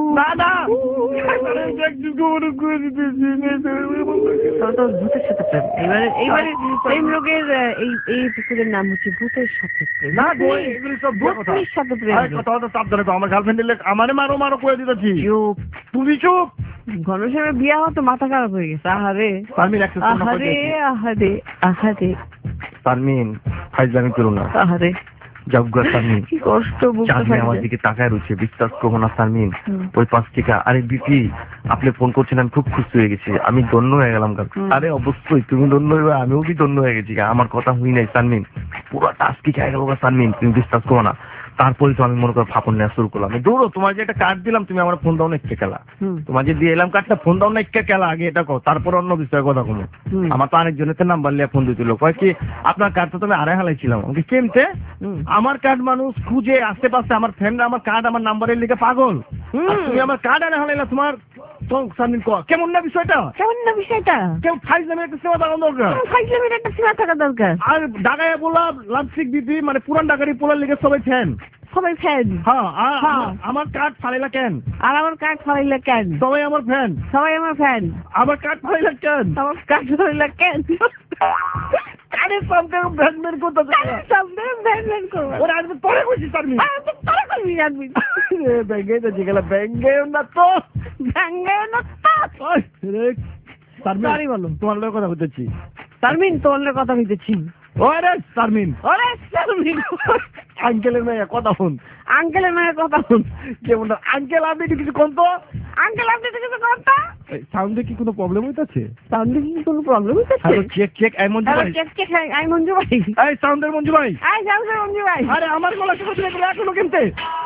ভূতের সাথে প্রেম এইবারে প্রেম রোগের এই পুকুরের নাম হচ্ছে ভূতের সাথে প্রেম সাথে প্রেম আমার গার্লফ্রেন্ড আমারে মারো করে দিতেছি তুমি চুপ ঘনশ্যামের বিয়া হওয়া তো মাথা খারাপ হয়ে গেছে আহারে আহারে আহারে সালমিন ফাইজলামি করো না আহারে যজ্ঞা সালমিন কি কষ্ট আমার দিকে তাকায় রয়েছে বিশ্বাস করবো না সালমিন ওই 5 টাকা আরে বিপি আপনি ফোন করছেন আমি খুব খুশি হয়ে গেছি আমি ধন্য হয়ে গেলাম আরে অবশ্যই তুমি ধন্য হয়ে আমিও কি ধন্য হয়ে গেছি আমার কথা হই নাই সালমিন পুরো টাস্কি খেয়ে গেল সালমিন তুমি বিশ্বাস করো না তারপরে তো আমি মনে করো ফাপন নেওয়া শুরু করলাম দৌড়ো তোমার যে একটা কার্ড দিলাম তুমি আমার ফোন দাও না একটা খেলা তোমার যে দিয়ে এলাম কার্ডটা ফোন দাও না একটা খেলা আগে এটা কো তারপর অন্য বিষয়ে কথা কমো আমার তো আরেকজনের নাম্বার লিয়ে ফোন দিছিল কয় কি আপনার কার্ডটা তুমি আড়াই হালাইছিলাম আমাকে কেমতে আমার কার্ড মানুষ খুঁজে আশেপাশে আমার ফ্রেন্ডরা আমার কার্ড আমার নাম্বারের লিখে পাগল তুমি আমার কার্ড আড়াই হালাইলা তোমার সামনে কেমন না বিষয়টা? কেমন না বিষয়টা? কেউ ফাইজলামের একটা সেবা দেওয়া দরকার। ফাইজলামের একটা সীমা থাকা দরকার। আর ঢাকায় বললাম লাভসিক দিদি মানে পুরান ঢাকারই পোলার লিগে সবাই ফ্যান। সবাই ফ্যান। হ্যাঁ আমার কার্ড ফালাইলা কেন? আর আমার কার্ড ফালাইলা কেন? সবাই আমার ফ্যান। সবাই আমার ফ্যান। আমার কার্ড ফালাইলা কেন? আমার কার্ড ফালাইলা কেন? কার্ডের সামনে ব্যাটম্যান করতে সামনে ব্যাটম্যান করবো। ওরা আসবে পরে কইছি সারমি। তোরা করবি জানবি। ব্যাঙ্গে তো যেগুলা ব্যাঙ্গেও না তো। ব্যাঙ্গে না তো। সারমি বলো তোমার লোক কথা বলতেছি। শারমিন তোর কথা হইতেছি। ওরে শারমিন। ওরে শারমিন। আঙ্কেলের মেয়ে কথা শুন। আঙ্কেলের মেয়ের কথা শুন। কেমন আঙ্কেল আপনি কিছু কোন তো? আঙ্কেল আপনি তো কিছু কথা। সাউন্ডে কি কোনো প্রবলেম হইতাছে? সাউন্ডে কি কোনো প্রবলেম হইতাছে? হ্যালো চেক এই মঞ্জু ভাই। চেক আই মঞ্জু ভাই। এই সাউন্ডের মঞ্জু ভাই। আই সাউন্ডের মঞ্জু ভাই। আরে আমার গলা শুনতে গেলে এখনো কেমতে?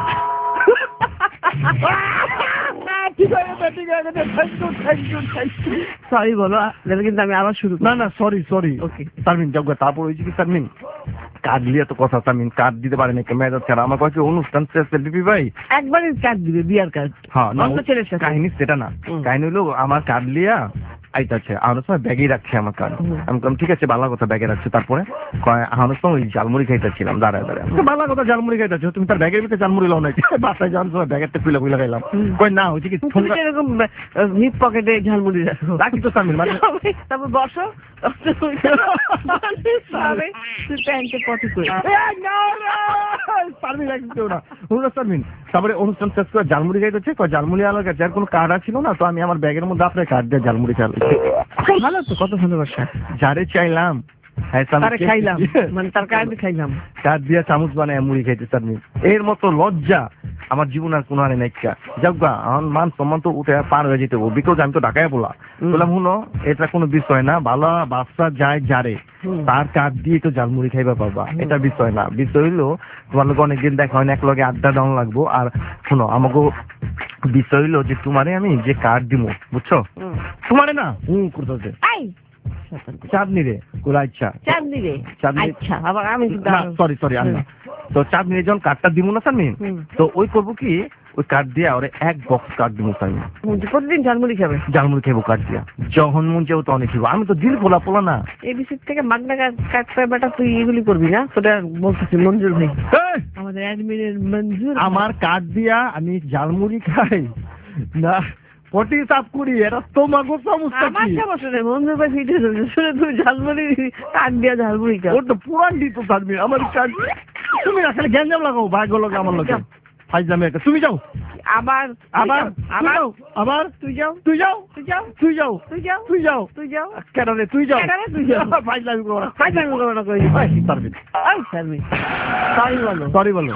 ঠিক আছে থ্যাংক ইউ। সরি বলো কিন্তু আমি আবার শুরু। না সরি ওকে শারমিন যাও তারপর হয়েছে কি শারমিন কার্ড লিয়ে তো কথা শারমিন কার্ড দিতে পারে না মেয়েদের ছাড়া আমার কাছে অনুষ্ঠান শেষ বিপি ভাই একবারই কার্ড দিবে বিয়ার কার্ড। হ্যাঁ অন্য ছেলের সাথে কাহিনী সেটা না কাহিনী হলো আমার কার্ড লিয়া আইতাছে আমার সময় ব্যাগেই রাখছে আমার কার্ড আমি বললাম ঠিক আছে ভালো কথা ব্যাগে রাখছে তারপরে আমার সময় ওই জালমুড়ি খাইতেছিলাম দাঁড়ায় ভালো কথা জালমুড়ি খাইতেছো তুমি তার ব্যাগের ভিতরে জালমুড়ি লাও নাই বাসায় যাওয়ার সময় ব্যাগেরটা খুলে খাইলাম কই না হচ্ছে কি এরকম হিপ পকেটে ঝালমুড়ি রাখি তো শারমিন মানে তারপর বসো প্যান্টে পটি করে তারপরে অনুষ্ঠান শেষ করে জালমুড়ি খাইতেছে জালমুড়ি আলার কাছে আর কোনো কার্ড ছিল না তো আমি আমার ব্যাগের মধ্যে আপনার কার্ড দিয়ে জালমুড়ি খাই ভালো তো কত ভালোবাসা যারে চাইলাম খাইলাম মানে তার কার্ড খাইলাম কার্ড দিয়ে চামচ বানায় মুড়ি খাইতে চাননি এর মতো লজ্জা আমার জীবন আর কোনো আনে নাইকা যাক গা আমার মান সম্মান তো উঠে পার হয়ে যেতে বিকজ আমি তো ঢাকায় বললাম শুনো এটা কোনো বিষয় না ভালো বাচ্চা যায় যারে তার কার্ড দিয়ে তো জালমুড়ি খাইবা পাবা এটা বিষয় না বিষয় হইলো তোমার লোক অনেকদিন দেখা হয় না এক লগে আড্ডা ডাউন লাগবো আর শুনো আমাকে বিষয় হইলো যে তোমারে আমি যে কার্ড দিব বুঝছো তোমারে না করতেছে চাঁদনি রে আচ্ছা চাঁদনি রে আচ্ছা আবার আমি সরি আল্লাহ তো চাঁদনি রে যখন কার্ডটা দিব না শারমিন তো ওই করবো কি ওই কার্ড দিয়ে ওরে এক বক্স কার্ড দিব শারমিন প্রতিদিন ঝালমুড়ি খাবো কার্ড দিয়া যখন মন চাও তো অনেক খাবো আমি তো দিল পোলা না এই বিষয় থেকে মাগনা কার্ড পাই বেটা তুই এগুলি করবি না তোটা বলতেছি মঞ্জুর ভাই আমাদের অ্যাডমিনের মঞ্জুর আমার কার্ড দিয়া আমি ঝালমুড়ি খাই না পটি সাফ করি এটা তোমাকে সমস্যা আমার সমস্যা নেই মঞ্জুর ভাই ভিডিও শুনে তুই ঝালমুড়ি কার্ড দিয়া ঝালমুড়ি খা ওর তো পুরান দিত শারমিন আমার কার্ড তুমি আসলে গ্যাঞ্জাম লাগাও ভাগ্য লোক আমার লোক ফাইজলামে তুমি যাও আবার তুই যাও কেন রে তুই যাও ফাইজলামি করো না কই শারমিন সরি বলো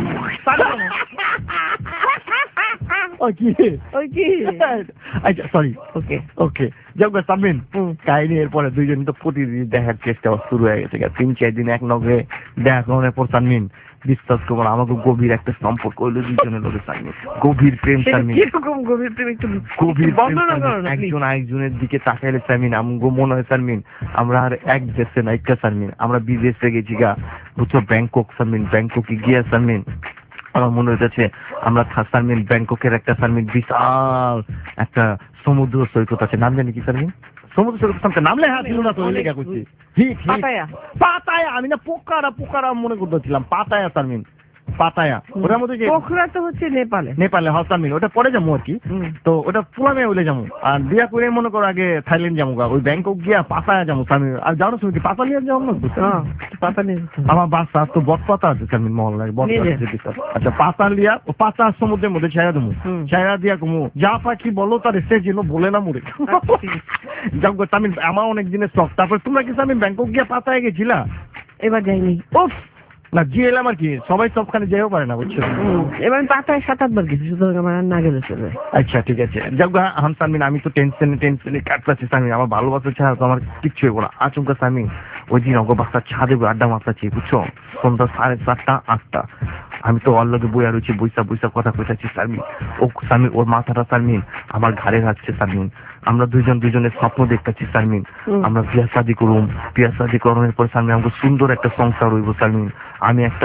আচ্ছা সরি ওকে যাও গা শারমিন কাহিনী এরপরে দুইজন তো প্রতিদিন দেখার চেষ্টা শুরু হয়ে গেছে 3-4 দিন এক নগে দেখা করার পর শারমিন বিশ্বাস করবো আমাকে গভীর একটা সম্পর্ক হইলো দুজনের লোকের শারমিন গভীর প্রেম শারমিন গভীর একজন আরেকজনের দিকে তাকাইলে শারমিন আমগো মনে হয় শারমিন আমরা আর এক দেশে নাইকা শারমিন আমরা বিদেশে গেছি গা বুঝছো ব্যাংকক শারমিন ব্যাংককে গিয়া শারমিন আমার মনে হইতেছে আমরা শারমিন ব্যাংককের একটা শারমিন বিশাল একটা সমুদ্র সৈকত আছে নাম জানি কি শারমিন সমুদ্র সৈকত নামলে হাত দিল না তো লেখা করছি পাতায়া আমি না পোকারা মনে করতেছিলাম পাতায়া শারমিন পাতায়া ওটার মধ্যে যে পোখরা তো হচ্ছে নেপালে হসামিন ওটা পরে যাবো আর কি তো ওটা পুরামে উলে যাবো আর বিয়া করে মনে করো আগে থাইল্যান্ড যাবো ওই ব্যাংকক গিয়া পাতায়া যাবো শারমিন আর জানো তুমি পাতা নিয়ে যাবো না পাতা নিয়ে আমার বাচ্চা তো বট পাতা আছে শারমিন মহল্লায় বট আচ্ছা পাতা লিয়া ও পাতা সমুদ্রের মধ্যে ছায়া দেবো ছায়া দিয়া কমু যা পাখি বলো তার সে যেন বলে না মুড়ে যাও শারমিন আমার অনেক দিনের শখ তারপর তোমরা কি শারমিন ব্যাংকক গিয়া পাতায় গেছিলা এবার যাইনি ওফ না গিয়ে এলাম আর কি সবাই সবখানে যেও পারে না বুঝছো এবার পাতায় 7-8 বার গেছি সুতরাং আমার না গেলে চলবে আচ্ছা ঠিক আছে যাও গা শারমিন আমি তো টেনশনে কাটপাচ্ছি শারমিন আমার ভালোবাসা ছাড়া তো আমার কিচ্ছু হইব না আচমকা শারমিন ওই দিন অগ বাচ্চা ছাদে আড্ডা মারতাছি বুঝছো সন্ধ্যা 7:30-8টা আমি তো ওর লগে বইয়া রয়েছি বইসা কথা কইতাছি শারমিন ওর মাথাটা শারমিন আমার ঘাড়ে রাখছে শারমিন আমরা দুজনের স্বপ্ন দেখতেছি শারমিন আমরা বিয়া শাদি করুম বিয়া শাদি করানোর পর শারমিন আমাকে সুন্দর একটা সংসার হইব শারমিন আমি একটা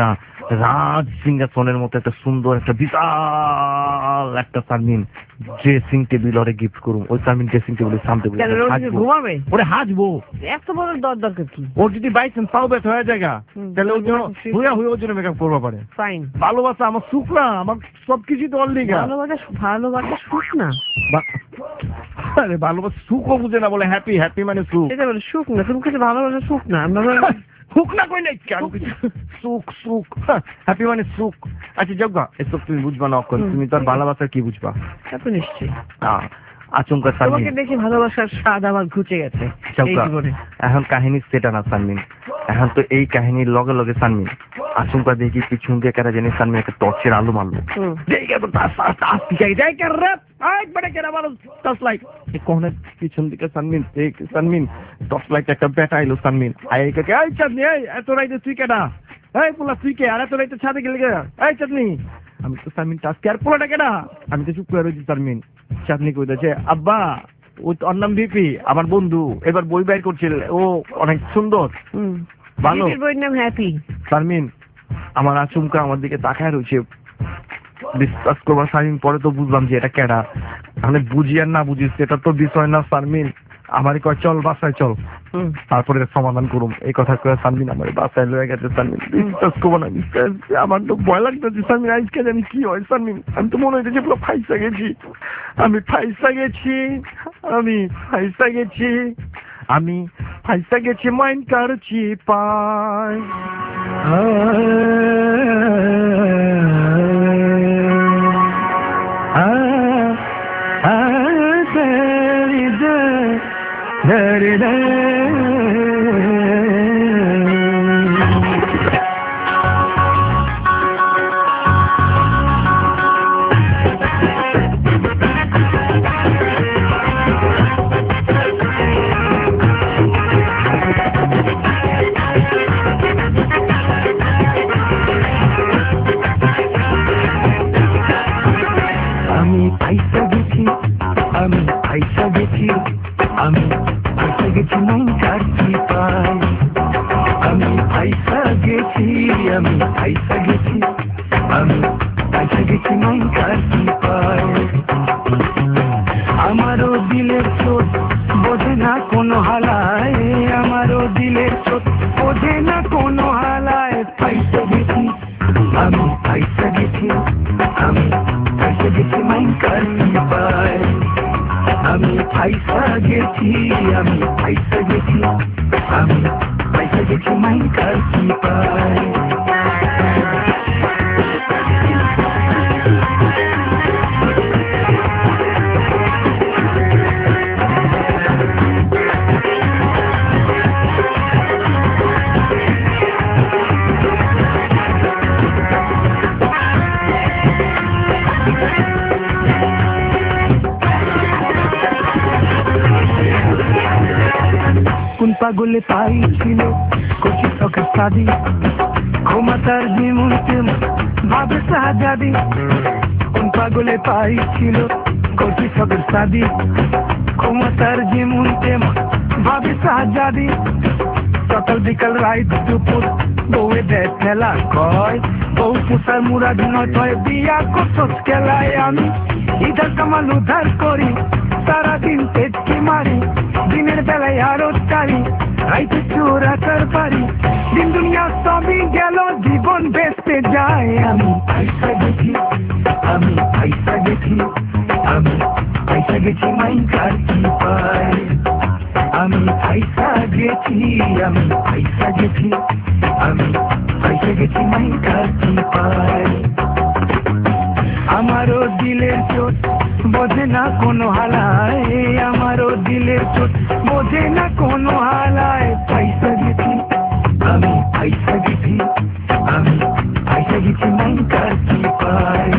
রাজ সিংহাসনের মতো একটা সুন্দর একটা বিশাল একটা সারমিন ড্রেসিং টেবিল ওরে গিফট করুম। ওই সারমিন ড্রেসিং টেবিলের সামনে ঘুমাবে ওরে হাজবো। এত বড় দরকার কি? ওর যদি বাইচান্স পাও ব্যথা হয়ে জায়গা তাহলে ওর জন্য ওর জন্য মেকআপ করবো পারে। ফাইন। ভালোবাসা আমার সুখ না, আমার সবকিছু তো অল লিগা। ভালোবাসা সুখ না। আরে ভালোবাসা সুখও বুঝে না, বলে হ্যাপি হ্যাপি মানে সুখ। এটা বলে সুখ না, তুমি কিছু ভালোবাসা সুখ না। সুখ না কই নাই কেন? সুখ সুখ হ্যাপি মানে সুখ। আচ্ছা যোগ্যা এসব তুমি বুঝবা না, তুমি তো আর ভালোবাসা কি বুঝবা? তো নিশ্চয়ই আচমকা তোমাকে দেখে ভালোবাসার স্বাদ আমার ঘুচে গেছে এই জীবনে। এখন কাহিনী সেটা না সানমিন, এখন তো এই কাহিনীর লগে লগে সানমিন আচমকা দেখি পিছন দিয়ে কারা জানি সানমিন একটা টর্চের আলো মারলো। পিছন দিকে সানমিন সানমিন টর্চ লাইট একটা বেটা এলো। সানমিন চাঁদনি এত রাইতে তুই কেডা? এই পোলা তুই কে? আর এত রাইতে ছাদে গেলে এই চাঁদনি। আমি তো সানমিন টাস্কে আর পোলাটা কেডা? আমি তো চুপ করে রয়েছি। সানমিন চাঁদনি কইতেছে আব্বা ওর নাম ভিপি, আমার বন্ধু এবার বই বাইর করছিল, ও অনেক সুন্দর ভালো। বইয়ের নাম হ্যাপি। সারমিন আমার আচমকা আমার দিকে তাকায় রয়েছে, বিশ্বাস করবা সারমিন পরে তো বুঝলাম যে এটা কেডা। মানে বুঝি আর না বুঝিস সেটা তো বিষয় না। সারমিন আমারই কয় চল বাসায় চল, তারপরে সমাধান করুম। এই কথা কয়ে সারমিন আমার বাসায় লয়ে গেছে। সারমিন বিশ্বাস করবো না, বিশ্বাস আমার তো ভয় লাগতেছে। সারমিন আজকে জানি কি হয়। সারমিন আমি তো মনে হইতেছে পুরো ফাইসা গেছি, আমি ফাইসা গেছি, আমি ফাইসা গেছি, আমি ফাইসা গেছি মাইন্ড কারছি পাই। আমি ফাইসা গেছি, আমি ফাইসা গেছি, আমি ফাইসা গেছি মাইন কারছি পাই। আমি ফাইসা গেছি, আমি ফাইসা গেছি, আমি ফাইসা গেছি মাইন কারছি পাই। আমারও দিলের চোট বোঝে না কোনো হালায়, আমারও দিলের চোট বোঝে না কোনো হালায়। ফাইসা গেছি, আমি ফাইসা গেছি, আমি ফাইসা গেছি মাইন কারছি পাই। আমি ফাইসা গেছি, আমি ফাইসা গেছি, আমি ফাইসা গেছি মাইন কারছি পাই। কোন পাগলে পাইছিল কচি চোখের সাদি, ক্ষমতার যেমন তেমন ভাবে সাজাদি। কোন পাগলে পাইছিল কচি চোখের সাদি, ক্ষমতার যেমন তেমন ভাবে সাজাদি। সকাল বিকাল রাত দুপুর বউয়ে দেয় খেলা কয়, বউ পুষার মুরাদ নয় তয় বিয়া করছস খেলায়। আমি ইধার কামাল উদ্ধার করি, সারাদিন পেটকে মারি, দিনের বেলায় আরো তারি, রাইতে চোরাচার পারি। দিন দুনিয়া সবই গেল, জীবন বেঁচতে যায়। আমি ফাইসা গেছি, আমি ফাইসা গেছি, আমি ফাইসা গেছি মাইন কারছি পাই। আমি ফাইসা গেছি, আমি ফাইসা গেছি, আমি ফাইসা গেছি মাইন কারছি পাই। আমারও দিলের চোট বোঝে না কোনো হালায়, আমারও দিলের চোট বোঝে না কোনো হালায়। ফাইসা গেছি, আমি ফাইসা গেছি, আমি ফাইসা গেছি মাইন কারছি পাই।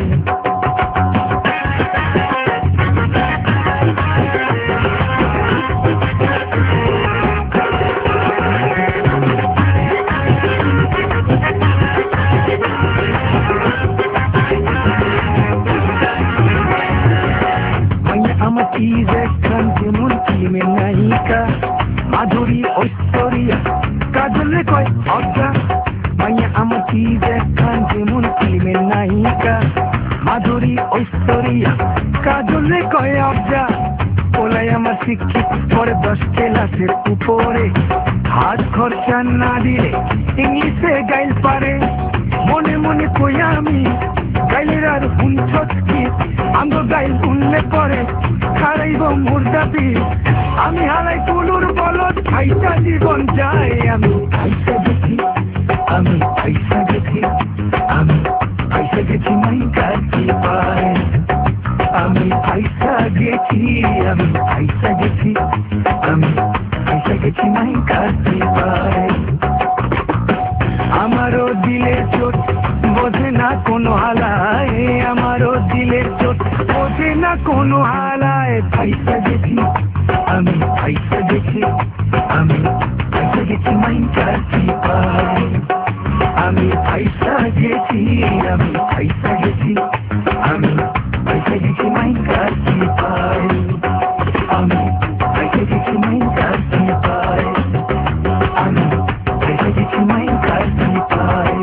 আমার চিজ একখান যেমন ফিল্মের নায়িকা, মাধুরী ঐশ্বরিয়া কাজলে কয় অজ্ঞা। মাইয়া আমার কি দেখান যেমন ফিল্মের নায়িকা, মাধুরী ঐশ্বরিয়া কাজলে কয় আবজা, ওলাই আমার শিক্ষিত পরে 10 ক্লাসের উপরে, হাত খরচা না দিলে ইংলিশে গাইল পারে, মনে মনে কই আমি গাইলের আর হুঞ্ছত কি, আঙ্গ গাইল শুনলে পরে খারাইব মুর্দাবি, আমি হারাই কুলুর বলদ খাইটা জীবন যায়, আমি খাইতে দেখি, আমি খাইতে দেখি, আমি খাইতে গেছি মাই কাছে পায়, আমি খাইতে গেছি, আমি খাইতে গেছি, আমি খাইতে গেছি মাই কাছে পায়, আমারও দিলে চোট বোঝে না কোনো হালায়, আমারও দিলে চোট বোঝে না কোনো হালায়, খাইতে গেছি, আমি খাইতে গেছি, আমি খাইতে গেছি মাই কাছে পায়, আমি খাইতে গেছি, আমি খাইতে গেছি, আমি খাইতে গেছি মাই কাছে পায়, আমি খাইতে গেছি মাই কাছে পায়, আমি খাইতে গেছি মাই কাছে পায়।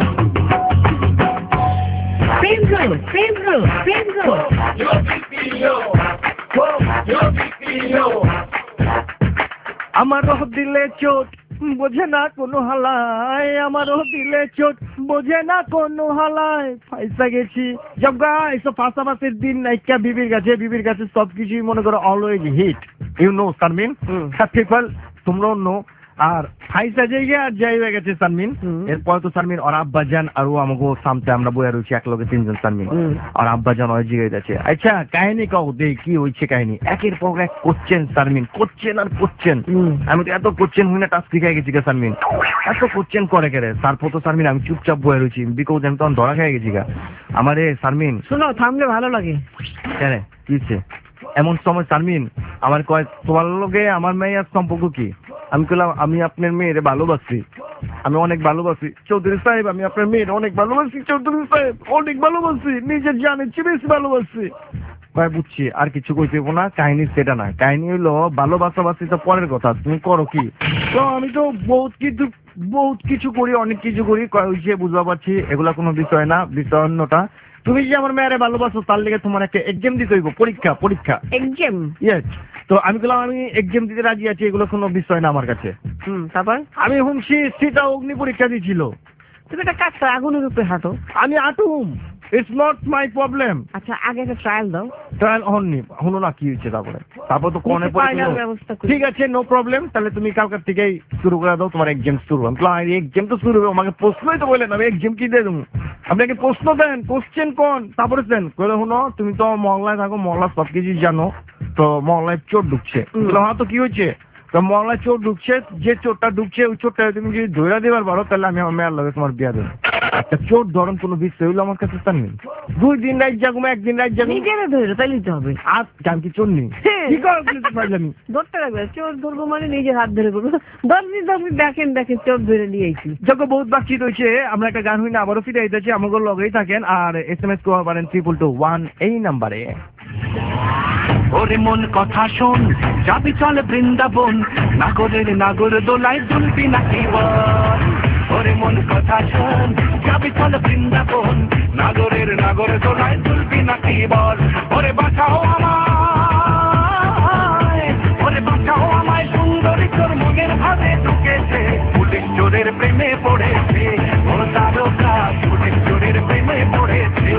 আমারও দিলে চোট বোঝে না কোনো হালায়, আমারও দিলে চোট বোঝে না কোনো হালায়, ফাইসা গেছি জগা এসব পাশাপাশির দিন নাইকা বিবির কাছে সবকিছুই মনে করো always hit, you know Sharmin, people তোমরাও নো, আর ফাইসা জায়গা আর যাই হয়ে গেছে সারমিন, এরপর তো সারমিন আর আব্বাজান আরো আমাকে সামতে আমরা বইয়া রয়েছি এক লগে 3 জন সারমিন, আর আব্বাজান ওই জায়গায় যাচ্ছে। আচ্ছা কাহিনী কও দেই কি হইছে কাহিনী, একের পর এক কোশ্চেন সারমিন, কোশ্চেন আর কোশ্চেন, আমি তো এত কোশ্চেন হই না টাস্ক শিখাই গেছি গা সারমিন, এত কোশ্চেন করে কেরে, তারপর তো সারমিন আমি চুপচাপ বইয়া রয়েছি, বিকজ আমি তখন ধরা খেয়ে গেছি গা আমারে সারমিন। শোনো থামলে ভালো লাগে, কেন কিছে এমন সময় সারমিন আমার কয় তোমার লগে আমার মেয়ের সম্পর্ক কি, আমি বললাম আমি আপনার মেয়েরে ভালোবাসি, আমি অনেক ভালোবাসি চৌধুরী সাহেব, আমি আপনার মেয়ের অনেক ভালোবাসি চৌধুরী সাহেব, অনেক ভালোবাসি, নিজের জানের চেয়ে বেশি ভালোবাসি। কয় বুঝছি আর কিছু কইতে না, কাহিনী সেটা না, কাহিনী হইলো ভালোবাসাবাসি তো পরের কথা, তুমি করো কি, তো আমি তো বহুত কিছু করি, অনেক কিছু করি, কয়ে বুঝতে পারছি এগুলা কোনো বিষয় না, বিষয় অন্যটা, তুমি যে আমার মেয়েরে ভালোবাসো তার লেগে তোমার একটা এক্সাম দিতে হইব, পরীক্ষা এক্সাম, ইয়েস। তো আমি বললাম আমি এক্সাম দিতে রাজি আছি, এগুলো কোনো বিষয় না আমার কাছে। তারপর আমি শুনছি সেটা অগ্নি পরীক্ষা দিয়েছিল, তুমি একটা কাজ করো, আগুনের উপরে হাঁটো, আমি আটুম, ইটস নট মাই প্রবলেম। আচ্ছা আগে একটা ট্রায়াল দাও, ট্রায়াল হননি, হলো না কি হয়েছে, তারপর তো কোনে ব্যবস্থা করি, ঠিক আছে নো প্রবলেম, তাহলে তুমি কালকার থেকেই শুরু করে দাও, তোমার এক্সাম শুরু হবে। এক্সাম তো শুরু হবে, আমাকে প্রশ্নই তো বললেন, আমি এক্সাম কি দিয়ে দেবো, আপনাকে প্রশ্ন দেন, কোশ্চেন কোন, তারপরে দেন কইলে শুনো তুমি তো মহল্লায় থাকো, মহল্লা সবকিছু জানো, তো মহল্লায় চোর ঢুকছে, হ্যাঁ তো কি হয়েছে, তো মহল্লায় চোর ঢুকছে, যে চোরটা ঢুকছে ওই চোরটা তুমি যদি ধরে দেবার পারো তাহলে আমি আমার মেয়ের লগে তোমার বিয়া দেবো। একটা চোর ধরন কোনো বিষয় হইলো আমার কাছে তার নেই, 2 দিন রাত জাগুম, 1 দিন রাত জাগুম, নিজেরা ধরে তাই নিতে হবে, আর আমি কি চোর নেই, কি করতে পারলাম ধরতে লাগবে, চোর ধরবো মানে নিজের হাত ধরে করবো, 10 দিন আপনি দেখেন চোর ধরে নিয়ে আইছি। যখন বহুত বাকি রয়েছে, আমরা একটা গান হই না আবারও ফিরে আইতেছি, আমাকে লগেই থাকেন, আর SMS করতে পারেন 222 এই নাম্বারে। ওরে মন কথা শোন, যাবি চলে বৃন্দাবন, নাগরের নাগর দোলায় দুলবি নাকি বল, ওরে মন কথা শোন, যাবি চলে বৃন্দাবন, নাগরের নাগর দোলায় দুলবি নাকি বল, ওরে বাঁচাও আমায়, ওরে বাঁচাও আমায়, সুন্দরী তোর মনের ভাবে ঢুকেছে, পুলিশ চোরের প্রেমে পড়েছে, ও তারকা পুলিশ চোরের প্রেমে পড়েছে।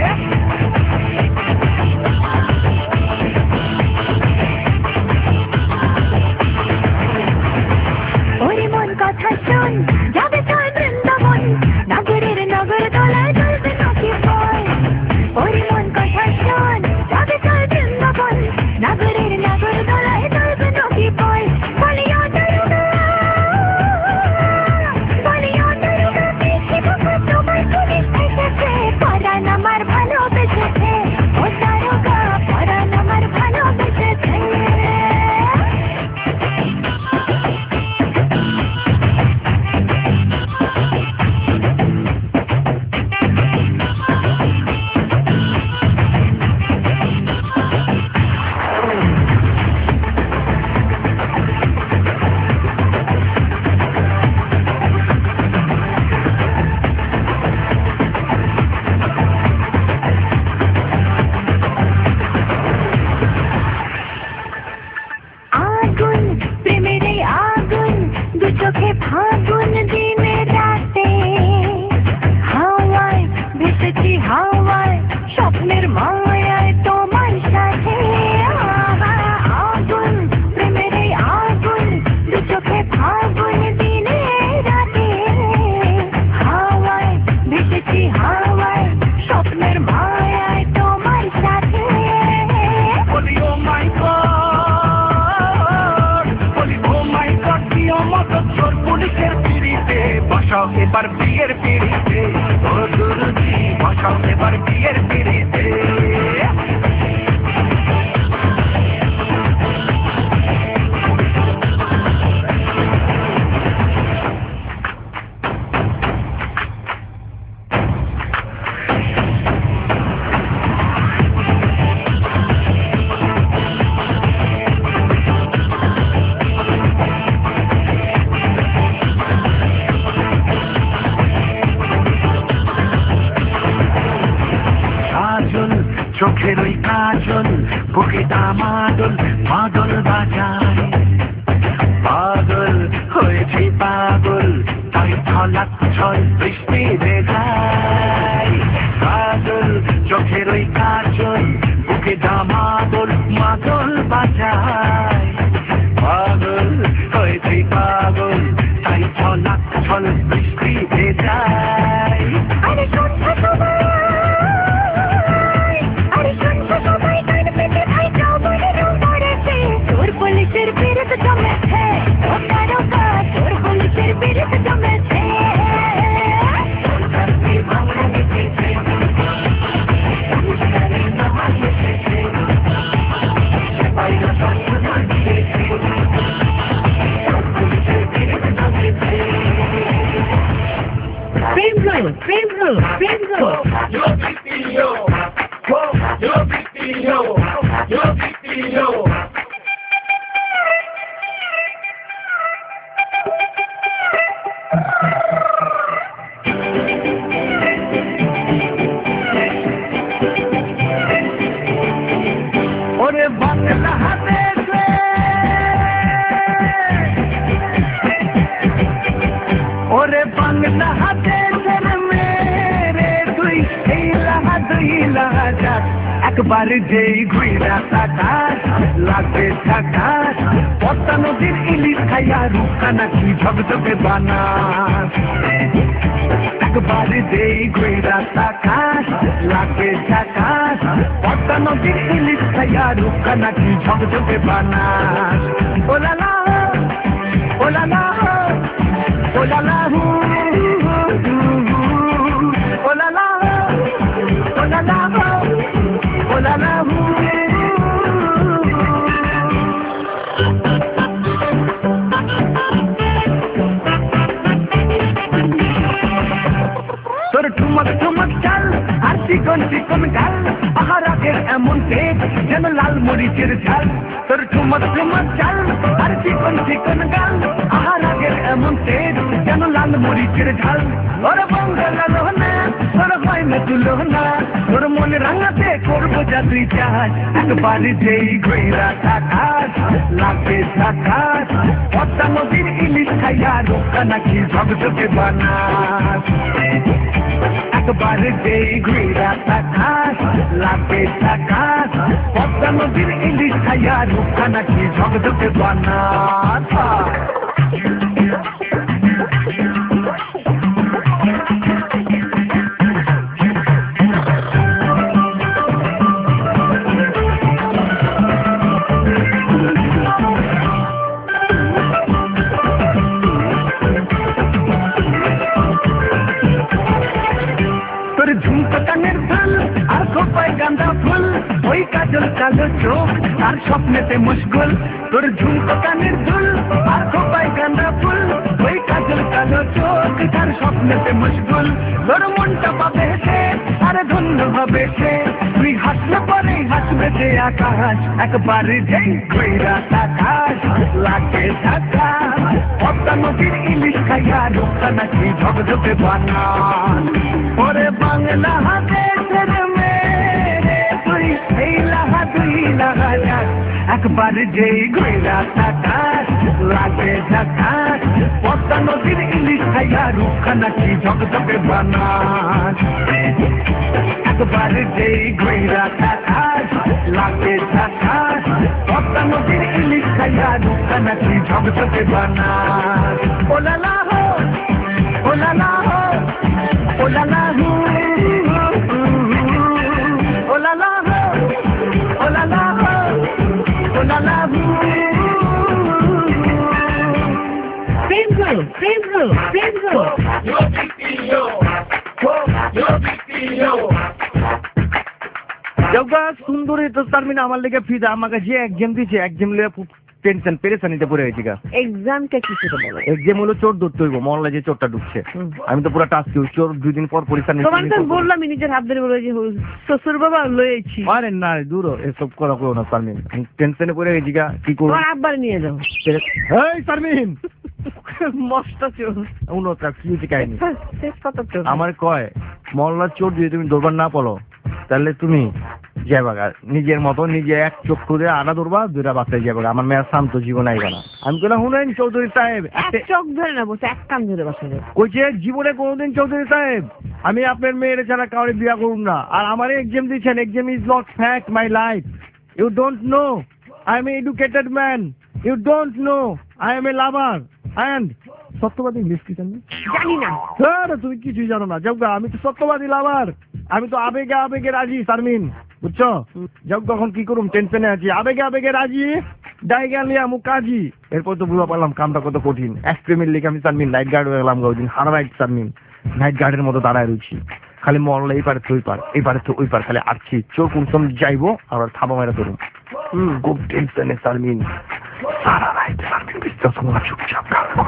ওরে মন কথা শোন, যাবে চল বৃন্দাবন, নাগরের নগর তলায় দুলবে নাকি বল, ওরে মন কথা শোন, যাবে চল বৃন্দাবন, এবার বিয়ের পিড়িতে, ও গুরুজি বসাও এবার বিয়ের পিড়িতে। চোখের ওই কাজল বুকে দামাদল মাদল বাজায়, পাগল হয়েছে পাগল তাই ছলাক ছল বৃষ্টি ভেজায়। কাজল চোখের ওই কাজল বুকে দামাদল মাদল বাজায়, পাগল হয়েছে পাগল তাই ছলাক ছল বৃষ্টি ভেজায়। পুলিশের বিরুদ্ধ জমেছে, তোর পুলিশের বিরুদ্ধ জমেছে। ওরে বাংলাদেশে, ওরে বাংলাদেশের মেরে তুই এই লাহা দুই লাহা যাক, একবার যেই ঘুইরা তাকাস লাগবে ঝাকাস, পদ্মা নদীর ইলিশ খাইয়া রুখা নাকি ঝকঝকে বানাস। একবার যেই ঘুইরা তাকাস লাগবে ঝাকাস, পদ্মা নদীর ইলিশ খাইয়া রুখা নাকি ঝকঝকে বানাস। ওলালা ওলালা ওলালা হু ওলালা ওলালা ওলালা হু। তোর ঠুমক ঠুমক চাল আর চিকন চিকন গাল, আহার আগের এমন পেট যেন লাল মরিচের ঝাল। তোর ঠুমক ঠুমক চাল আর চিকন চিকন গাল, আহার আগের এমন পেট যেন লাল মরিচের ঝাল। ওর বঙ্গলা লোহনা তোর হয় না তুলনা, তোর মনে রাঙাতে করবো যা তুই চাস, একবার যেই ঘুইরা তাকাস লাগবে ঝাকাস, পদ্মা নদীর ইলিশ খাইয়া রোকা নাকি ঝকঝকে বানাস। একবার যেই ঘুইরা তাকাস লাগবে ঝাকাস, পদ্মা নদীর ইলিশ খাইয়া রোকা নাকি ঝকঝকে বানাস। গাঁদা ফুল ওই কাজল কালো চোখ আর স্বপ্নেতে মুশকুল, তোর ঝুমকো কানের দুল আর খোপায় গাঁদা ফুল ওই কাজল কালো চোখ আর স্বপ্নেতে মুশকুল। তোর মনটা পাবে সে আর ধন্য হবে সে, তুই হাসলে পরে হাসবে যে আকাশ, একবার যেই ঘুইরা তাকাস লাগে ঝাকাস, পদ্মা নদীর ইলিশ খাইয়া রোকা নাকি ঝকঝকে বানাস। ওরে বাংলা দেশের মেরে তুই এই লাহা দুই লাহা যাক, একবার যেই ঘুইরা তাকাস লাগে ঝাকাস, পদ্মা নদীর ইলিশ খাইয়া রোকা নাকি ঝকঝকে বানাস। একবার যেই ঘুইরা তাকাস লাগে ঝাকাস, পদ্মা নদীর ইলিশ খাইয়া রোকা নাকি ঝকঝকে বানাস। ওলালা হো ওলালা হো ওলালা হু ওলালা হো ওলালা হো ওলালা হু। প্রেম জগা সুন্দরী তো তারমিন আমার লেগে ফিদা, আমাকে যে এক্সাম দিয়েছে এক্সাম লিয়ে খুব টেনশন পেরেশানিতে পড়ে গেছি গা। এক্সামটা কি সেটা বলো? এক্সাম হলো চোর ধরতে হইব, মহল্লায় যে চোরটা ঢুকছে। আমি তো পুরো টাস্ক চোর 2 দিন পর পরীক্ষা তোমার তো বললাম নিজের হাত ধরে বলে যে শ্বশুর বাবা লয়েছি। আরে না দূর এসব করা করো না তারমিন, টেনশনে পড়ে গেছি গা। কি করব? তোমার আব্বার নিয়ে যাও। এই তারমিন মস্ত চোর উনোটা কি হচ্ছে কাহিনী? শেষ কথা চোর আমার কয় মহল্লার চোর যদি তুমি দৌড়বার না পড়ো তাহলে তুমি যাবাগা নিজের মতো নিজে এক চোখ করে আনা ধরবা, 2টা বাচ্চায় যাবাগা। আমার মেয়ের শান্ত জীবন আইবা না। আমি কেন হুনেন চৌধুরী সাহেব এক চোখ ধরে না বসে এক কান ধরে বসে কইছে জীবনে কোনোদিন চৌধুরী সাহেব আমি আপনার মেয়ের ছাড়া কাউরে বিয়া করুন না। আর আমার এক্সাম দিচ্ছেন, exam is not fact my life. You don't know I am educated man, you don't know I am a lover and সত্যবাদী ইংলিশ কি জানি জানি না। স্যার তুমি কিছুই জানো না। যাও আমি তো সত্যবাদী লাভার, আমি তো আবেগে আবেগে রাজি শারমিন, বুঝছো? যাও কখন কি করুম টেনশনে আছি, আবেগে আবেগে রাজি ডাইগালিয়া মুকাজি। এরপর তো বুঝা পারলাম কামটা কত কঠিন। এক প্রেমের লিখে আমি শারমিন নাইট গার্ড হয়ে গেলাম ওই দিন। হারা রাইট শারমিন নাইট গার্ডের মতো দাঁড়ায় রয়েছি, খালি মরলে এই পারে তো ওই পার, এই পারে তো ওই পার, খালি আসছি চোর কোন সময় যাইবো আর থাবা মেরা ধরুন। খুব টেনশনে শারমিন, সারা রাইট শারমিন বিশ্বাস করো চুপচাপ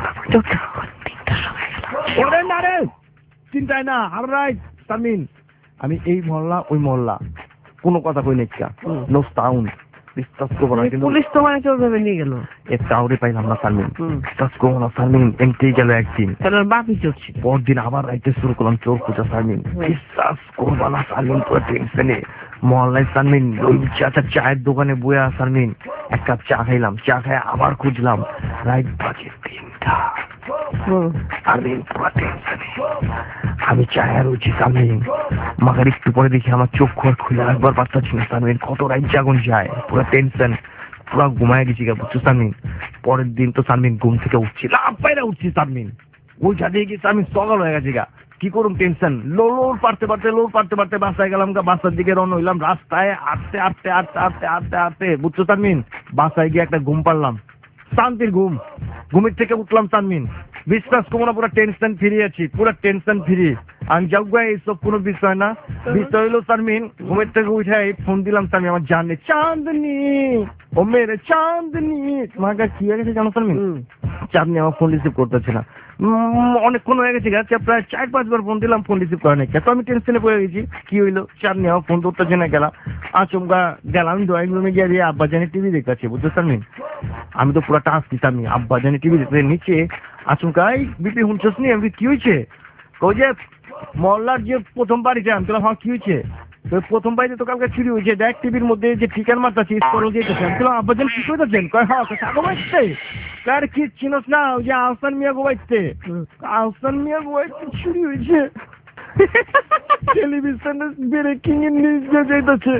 ওরে না রে চিন্তায় না। আর রাইট শারমিন আমি এই মহল্লা ওই মহল্লা কোনো কথা কই নাই, নো সাউন্ড, বিশ্বাস করবো না। কিন্তু পুলিশ তোমার চোর ভেবে নিয়ে গেল, একটা আউরে পাইলাম না শারমিন, বিশ্বাস করবো না শারমিন। এমতেই গেল একদিন, তাহলে ওর বাপই চোর ছিল। পরদিন আবার রাইতে শুরু করলাম চোর খোঁজা শারমিন, বিশ্বাস করবো না শারমিন। পুরো টেনশনে মহল্লায় শারমিন ওই চায়ের দোকানে বইয়া শারমিন এক কাপ চা খাইলাম, চা খাই আবার খুঁজলাম, রাইট বাজে 3টা। শারমিন পুরো টেনশনে আমি চায় রয়েছি শারমিন, মাকে একটু পরে দেখি আমার চোখ খোয়ার খুলে একবার পারতাছি না শারমিন। কত রাইট জাগন যায়, পুরো টেনশন, পুরো ঘুমায় গেছি গা, বুঝছো শারমিন? পরের দিন তো শারমিন ঘুম থেকে উঠছি, লাভ পাইরা উঠছি শারমিন, ওই ছাদে গিয়ে শারমিন সকাল হয়ে গেছে গা। কি করুম টেনশন, লোর পারতে পারতে বাসায় গেলাম গা। বাসার দিকে রওনা হইলাম, রাস্তায় আটতে বুঝছো শারমিন? বাসায় গিয়ে একটা ঘুম পারলাম, শান্তির ঘুম। ঘুমের থেকে উঠলাম শারমিন, বিশ্বাস করবো না পুরো টেনশন ফ্রি আছি, পুরো টেনশন ফ্রি। আমি যাও গা এইসব কোনো বিষয় না। বিষয় হলো শারমিন ঘুমের থেকে উঠে ফোন দিলাম শারমিন আমার জানে, চাঁদনি ও মেরে চাঁদনি। তোমার কাছে কি হয়ে গেছে জানো শারমিন? চাঁদনি আমার ফোন রিসিভ করতেছে না, অনেকক্ষণ হয়ে গেছে গেছে, প্রায় 4-5 বার ফোন দিলাম, ফোন রিসিভ করে নাই। তো আমি টেনশনে পড়ে গেছি, কি হইলো চাঁদনি আমার ফোন ধরতেছে না। গেলাম আচমকা গেলাম ড্রয়িং রুমে গিয়ে দিয়ে আব্বা জানি টিভি দেখতেছে, বুঝছো শারমিন? আমি তো পুরো টাস্ক দিতাম, আব্বা জানি টিভি দেখতে নিচে আচমকা এই বিপি হুঁচস নি। আমি কি হয়েছে? ওই যে মহল্লার যে প্রথম বাড়িতে। আমি বললাম হ্যাঁ কি হয়েছে? প্রথম বাড়িতে তো কালকে চুরি হয়েছে, দেখ টিভির মধ্যে যে ঠিকান মারতেছে স্করল দিয়েছে। আমি বললাম আব্বা জানি কি করতেছেন? কয় হ্যাঁ সাগো বাড়ছে। কার কি চিনস না? ওই যে আহসান মিয়া গোবাইতে, আহসান মিয়া গোবাইতে চুরি হয়েছে। টেলিভিশনে ব্রেকিং নিউজ যাইতেছে,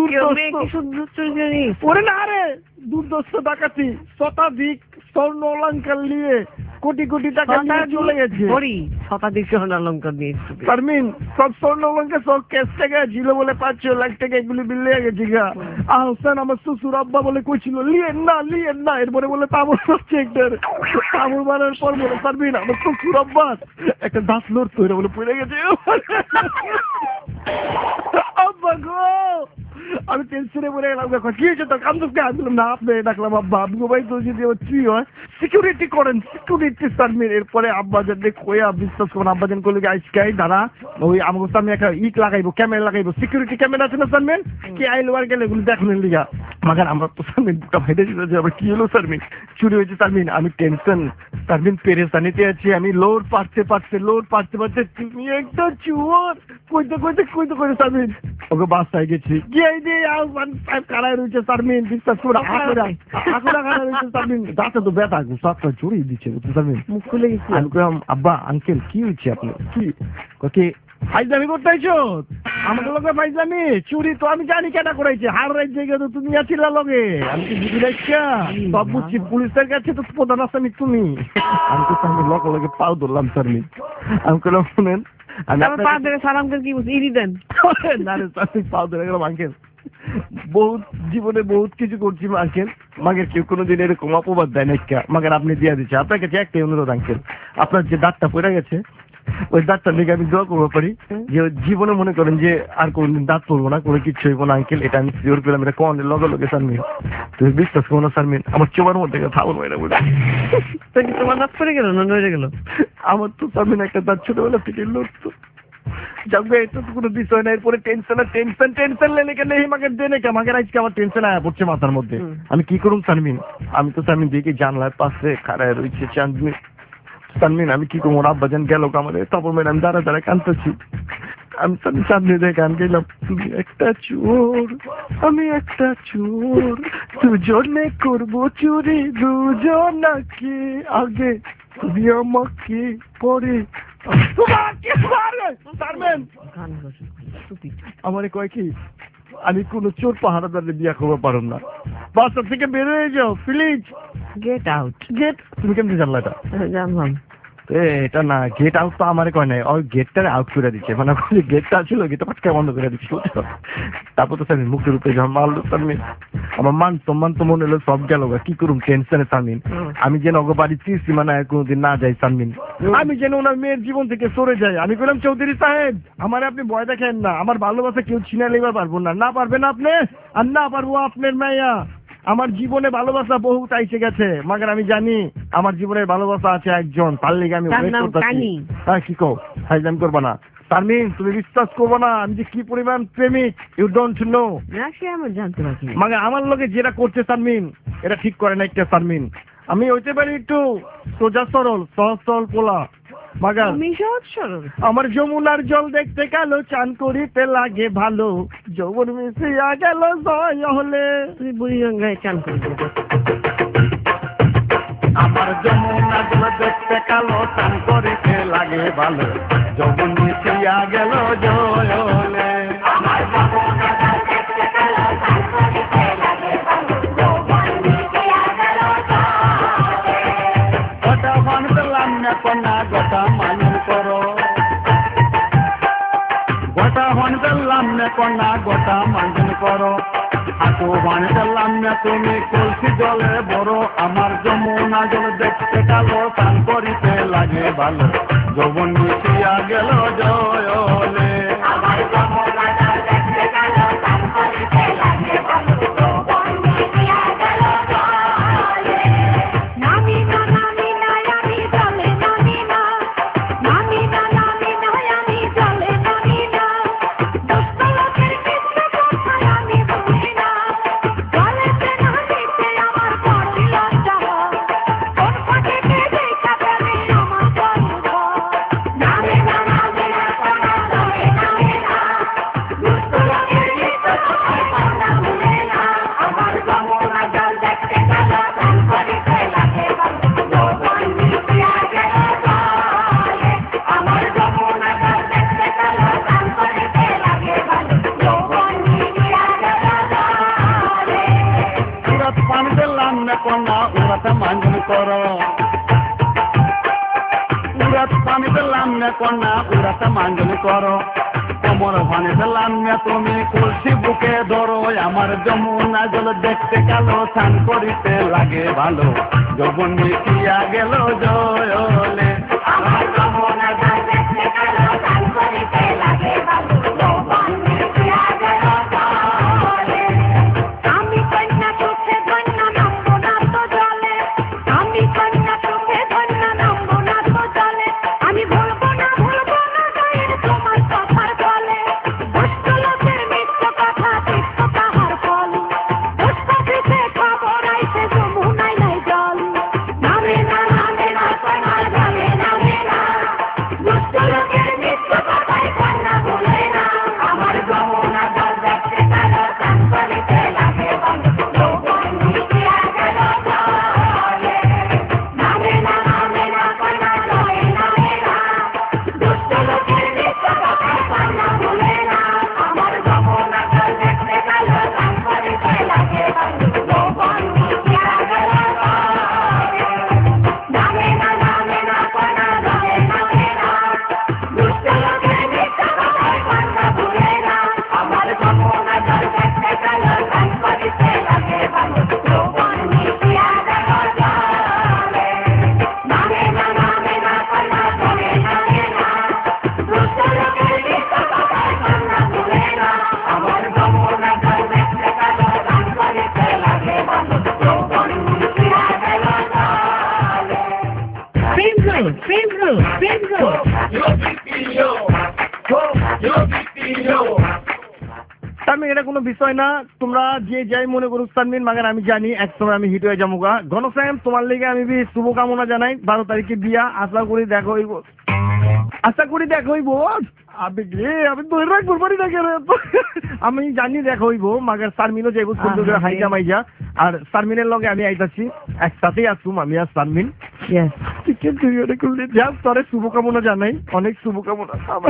ওরে না রে দুর্দর্শ ডাকাতি, শতাধিক স্বর্ণ অলঙ্কার নিয়ে কোটি কোটি টাকা নিয়ে চলে গেছে। শতাধিক স্বর্ণ অলঙ্কার নিয়ে শারমিন সব স্বর্ণ অলঙ্কার সব ক্যাশ টাকা ছিল বলে 5-6 লাখ টাকা এগুলি বিলে গেছে গা। আহসান আমার শ্বশুর আব্বা বলে কইছিল লিয়েন না, এরপরে বলে তাবর সেক্টর তাবর মারার পর বলে শারমিন আমার শ্বশুর আব্বা একটা দাঁত লড় তৈরি বলে পড়ে গেছে। আব্বা গো আমি টেনশনে পড়ে গেলাম, কি হয়েছে তোর কান্দুকে? আমি বললাম না আপনি ডাকলাম আব্বা, আপনি ভাই তো যদি চুরি হয় সিকিউরিটি করেন, সিকিউরিটি শারমিন। এরপরে আব্বাজান কইয়া বিশ্বাস করেন আব্বাজান করলে আইসকাই দাঁড়া ওই আমার সামনে একটা লাগাইবো, ক্যামেরা লাগাইবো, সিকিউরিটি ক্যামেরা আছে না শারমিন? কি আইলো আর গেলে এগুলো দেখুন লিগা মাগার আমরা তো শারমিন বুকটা ভাইতে দিতে আবার কি হলো শারমিন? চুরি হয়েছে শারমিন। আমি টেনশন শারমিন পেরেশানিতে আছি, আমি লোড পারতে তুমি একটা চুর কইতে শারমিন ওকে বাসায় গেছি গিয়ে দিয়ে কারায় রয়েছে শারমিন, বিশ্বাস করে কারায় রয়েছে শারমিন। দাঁতে তো ব্যথা সবটা জড়িয়ে দিচ্ছে শারমিন, মুখ খুলে গেছি। আমি কইলাম আব্বা আঙ্কেল কি হয়েছে আপনি কি ফাইজলামি করতে আইছো? আমাদের লগে ফাইজলামি চুরি তো আমি জানি কেনা করাইছে, হার রাত জায়গা তো তুমি আছিলা লগে, আমি কি বুঝি রাখছা? সব বুঝছি, পুলিশের কাছে তো প্রধান আসামি তুমি। আমি তো আমি লগে পাও ধরলাম শারমিন। আমি কইলাম শুনেন বহুত জীবনে বহুত কিছু করছি আঙ্কেল, মাগের কেউ কোনোদিন এরকম অপবাদ দেয় না, মাগের আপনি দিয়ে দিচ্ছে। আপনার কাছে একটাই অনুরোধ আঙ্কেল, আপনার যে দাঁতটা পড়ে গেছে ওই দাঁতটা লেগে আমি দোয়া করবো পারি যে জীবনে মনে করেন যে আর কোনদিন দাঁত পড়বো না, কোনো কিছু হইবো না আঙ্কেল, এটা আমি শিওর করলাম। এটা কোন লগে লগে সারমিন, তুমি বিশ্বাস করো না সারমিন, আমার চোবার মধ্যে থাউন হয়ে বলে তোমার দাঁত পড়ে গেল না নড়ে গেল? আমার তো সারমিন একটা দাঁত ছোটবেলা থেকে লড়তো। যাবে এটা তো কোনো বিষয় না। এরপরে টেনশন লেনে কেন এই মাকে দেনে কে মাকে আজকে আমার টেনশন আয়া পড়ছে মাথার মধ্যে। আমি কি করুম সারমিন? আমি তো সারমিন দেখি জানলার পাশে খাড়ায় রয়েছে চাঁদনি। সারমিন আমি কি করবো? আব্বাজান গেল কামারে, তারপর মেয়ে আমি দাঁড়া কাঁদতেছি। আমি সামনে দেখে গান গেলাম, তুমি একটা চোর আমি একটা চোর, দুজনে করবো চুরি দুজনাকে, আগে তুমি আমাকে পরে আমারে কয় কি আমি কোন চোর পাহারাদারে বিয়া করবো পারো না, বাসা থেকে বের হয়ে যাও প্লিজ, গেট আউট। গেট তুমি কেমনি জানলা এটা? জানলাম এটা না, গেট আউট তো আমারে কয় নাই, ওই গেটটা আউট করে দিচ্ছে, মানে গেটটা ছিল গেটটা পাটকা বন্ধ করে দিচ্ছে। তারপর তো স্যার মুখের উপরে যখন মারলো সারমিন, আমার মান সম্মান তো মনে হলো সব গেল, কি করুম টেনশনে সারমিন। আমি যেন ওগো বাড়ি সীমানায় কোনোদিন না যাই সারমিন, আমি যেন ওনার মেয়ের জীবন থেকে সরে যাই। আমি বললাম চৌধুরী সাহেব আমার আপনি ভয় দেখেন না, আমার ভালোবাসা কেউ ছিনা লেবার পারবো না, না পারবেন আপনি আর না পারবো আপনার মেয়া। আমার জীবনে ভালোবাসা বহুত আইসে গেছে, মাগার আমি জানি আমার জীবনের ভালোবাসা আছে একজন, তার লেগে আমি ওয়েট করতেছি। হ্যাঁ কি কও, হাইজাম করবা না সারমিন, তুমি বিশ্বাস করবো না আমি যে কি পরিমাণ প্রেমিক, ইউ ডোন্ট নো। আমার জানতে পারছি মানে আমার লোকে যেটা করছে সারমিন এটা ঠিক করে না একটা সারমিন। আমি হইতে পারি একটু সোজা সরল সহজ সরল পোলা, মাগার আমার যমুনার জল দেখতে কালো, চান করিতে লাগে ভালো, যৌবন মিশিয়া গেল জয় হলে, তুমি বুড়িগঙ্গায় চান করবে। আমার যমুনা জল দেখতে কালো, চান করিতে লাগে ভালো, যৌবন মিশিয়া গেল জয় হলে। আমার যমুনা জল দেখতে কালো, চান করিতে লাগে ভালো, যৌবন মিশিয়া গেল জয় হলে। গোটা ভান দিলাম না কন্যা, গোটা মানুষ করো, গোটা ভান দিলাম না কন্যা, গোটা মানুষ করো, হাঁটু ভান দিলাম না তুমি কলসি জলে বড়, আমার যমুনা জল দেখতে কালো, চান করিতে লাগে ভালো, যৌবন মিশিয়া গেল জয় হলে। আমার যমুনা জল দেখতে কালো, চান করিতে লাগে ভালো, যৌবন মিশিয়া গেল জয় হলে। নামি না নামি না আমি চলে নামি না, নামি না নামি না আমি চলে নামি না, দুষ্ট লোকের কিছু কথা আমি বুঝি না, চলেতে নামিতে আমার বড় লজ্জা হয়, কোন ফাঁকে দেখা পেলে আমার গর্ব। নামি না নামি না কোনা চলে নামি না, দুষ্ট লোকের কিছু কথা ভুলে না, আমার যমুনা জল দেখতে কালো, চান করিতে লাগে ভালো, যৌবন মিশিয়া গেল জলে। আমার যমুনা জল দেখতে কালো, চান করিতে লাগে ভালো, যৌবন মিশিয়া গেল জলে। উড়াত পান দিলাম না কন্যা, উড়াতে মাঞ্জন করো, উড়াত পানি দিলাম না কন্যা, উড়াতে মাঞ্জন করো, কোমর ভানে দিলাম না তুমি কলসি বুকে ধরো, আমার যমুনা জল দেখতে কালো, চান করিতে লাগে ভালো, যৌবন মিশিয়া গেল জয় হলে। আমার যমুনা জল দেখতে কালো, চান করিতে লাগে ভালো, যৌবন মিশিয়া গেল জয় হলে। আমি কন্যা চোখে ধন্যা নামবো না তো জলে, আমি কন্যা চোখে ধন্যা নামবো না তো জলে, আমি ভুলবো না গায়ের তোমার কথার বলে, দুষ্ট লোকের মিথ্যা কথা তিক্ত তাহার ফল, দুষ্ট পিঠে খবর আইছে যমুনায় নাই জল। নামে না কন্যা জলে বিষয় না, তোমরা যে যাই মনে করো তানমিন মাগার আমি জানি এক সময় আমি হিট হয়ে যাবো গা। ঘনশ্যাম তোমার লেগে আমি শুভকামনা জানাই, 12 তারিখে বিয়া, আশা করি দেখা হইব, আশা করি দেখা হইব। আমি ধরে রাখবো পারি না কেন, আমি জানি দেখা হইব মাগার সারমিনও যাইব সুন্দর করে হাইজা মাইজা, আর সারমিনের লগে আমি আইতাছি, একসাথেই আসুম আমি আর সারমিন। তোরে শুভকামনা জানাই, অনেক শুভকামনা। আমার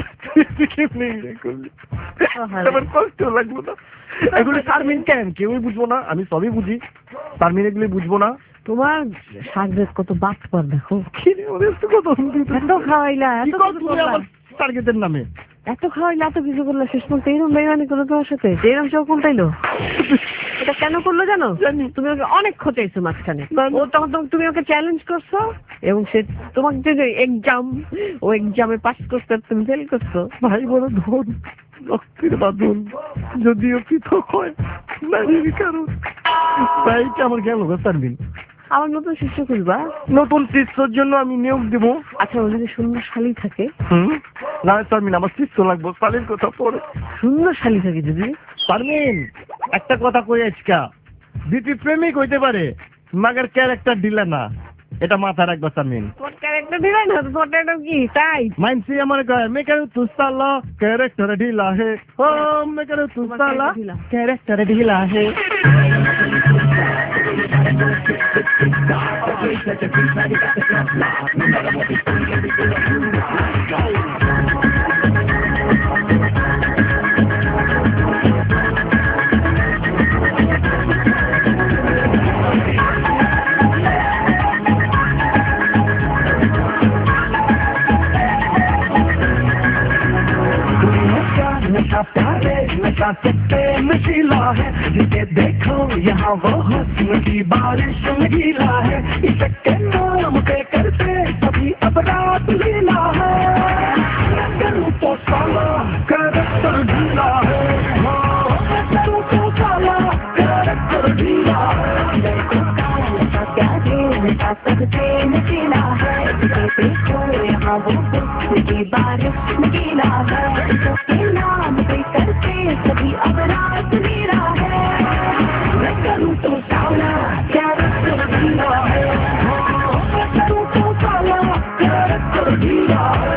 কষ্ট লাগলো না, এগুলি সারমিন কেন কেউই বুঝবো না, আমি সবই বুঝি, সারমিন এগুলি বুঝবো না। তোমার সাগরের কত বাদ পর দেখো, এত খাওয়াইলা, টার্গেটের নামে এত খাওয়াইলা, এত কিছু করলো, শেষ পর্যন্ত এরকম বেইমানি করলো তোমার সাথে, এরকম সব উল্টাইলো। এটা কেন করলো জানো? তুমি ওকে অনেক খোঁচাইছো মাঝখানে, ও তখন তুমি ওকে চ্যালেঞ্জ করছো, এবং সে তোমাকে যে এক্সাম, ও এক্সামে পাস করতে তুমি ফেল করছো। ভাই বড় ধন, রক্তের বাঁধন যদিও পৃথক হয় নারীর কারণ। ভাইটা আমার গেল সারমিন, আমার নতুন শিষ্য খুঁজবা? নতুন শিষ্যর জন্য আমি নিয়োগ দেবো। আচ্ছা, ও যদি সুন্দর শালী থাকে? না সারমিন, আমার শিষ্য লাগবো, শালীর কথা পরে। সুন্দর শালী থাকে যদি? সারমিন একটা কথা কই, আজকা বিপি প্রেমিক হইতে পারে, মাগার ক্যারেক্টার দিলে না, এটা মাথায় রাখবো সারমিন। তোর ক্যারেক্টার দিলে না, তোর ক্যারেক্টার কি তাই? মাইনসি আমার কয় মেকারে তুস্তালা ক্যারেক্টার ঢিলা হে, ও মেকারে তুস্তালা ক্যারেক্টার ঢিলা হে। नशा सकते नशीला है, जिसे देखो यहाँ वो हुस्न की बारिश में गीला है, इसके नाम पे करते सभी अपराध लीला है। करूँ तो साला कैरेक्टर ढीला है, करूँ तो साला कैरेक्टर ढीला है। नशा सकते नशीला है, जिसे देखो यहाँ वो हुस्न की बारिश में गीला है, इसके नाम पे करते सभी अपराध लीला है। मैं करूँ तो साला कैरेक्टर ढीला है, मैं करूँ तो साला कैरेक्टर ढीला है।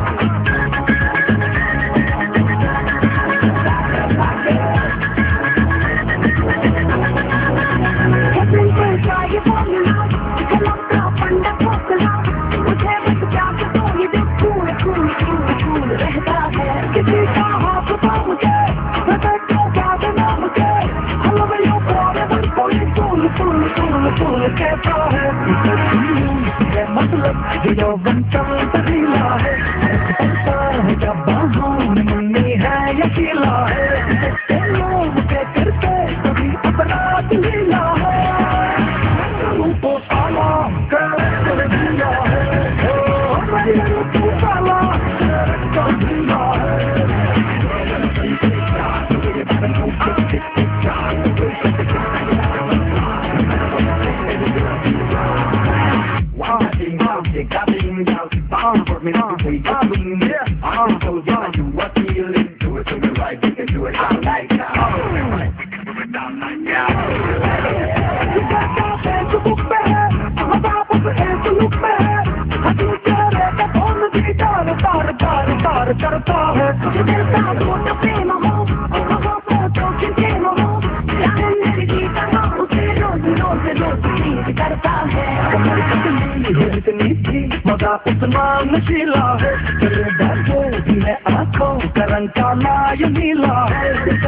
मुझे बस प्यार तो ये दिल फूल फूल फूल फूल रहता है, किसी का हाथ था मुझे, मैं तो क्या देना मुझे, हलवाइयों को आवेदन कोई फूल फूल फूल फूल कहता है। ये मतलब जो बनता तरीला है, बनता है जब बाहों में मुन्नी है यकीला है, लोग के करते सभी अपराध लीला है। तो साला कैरेक्टर ढीला है, तो साला कैरेक्टर ढीला है। करता है करता है इतनी थी मजा उतना नशीला है, तेरे बैठे भी है आंखों का रंग काला ये नीला है,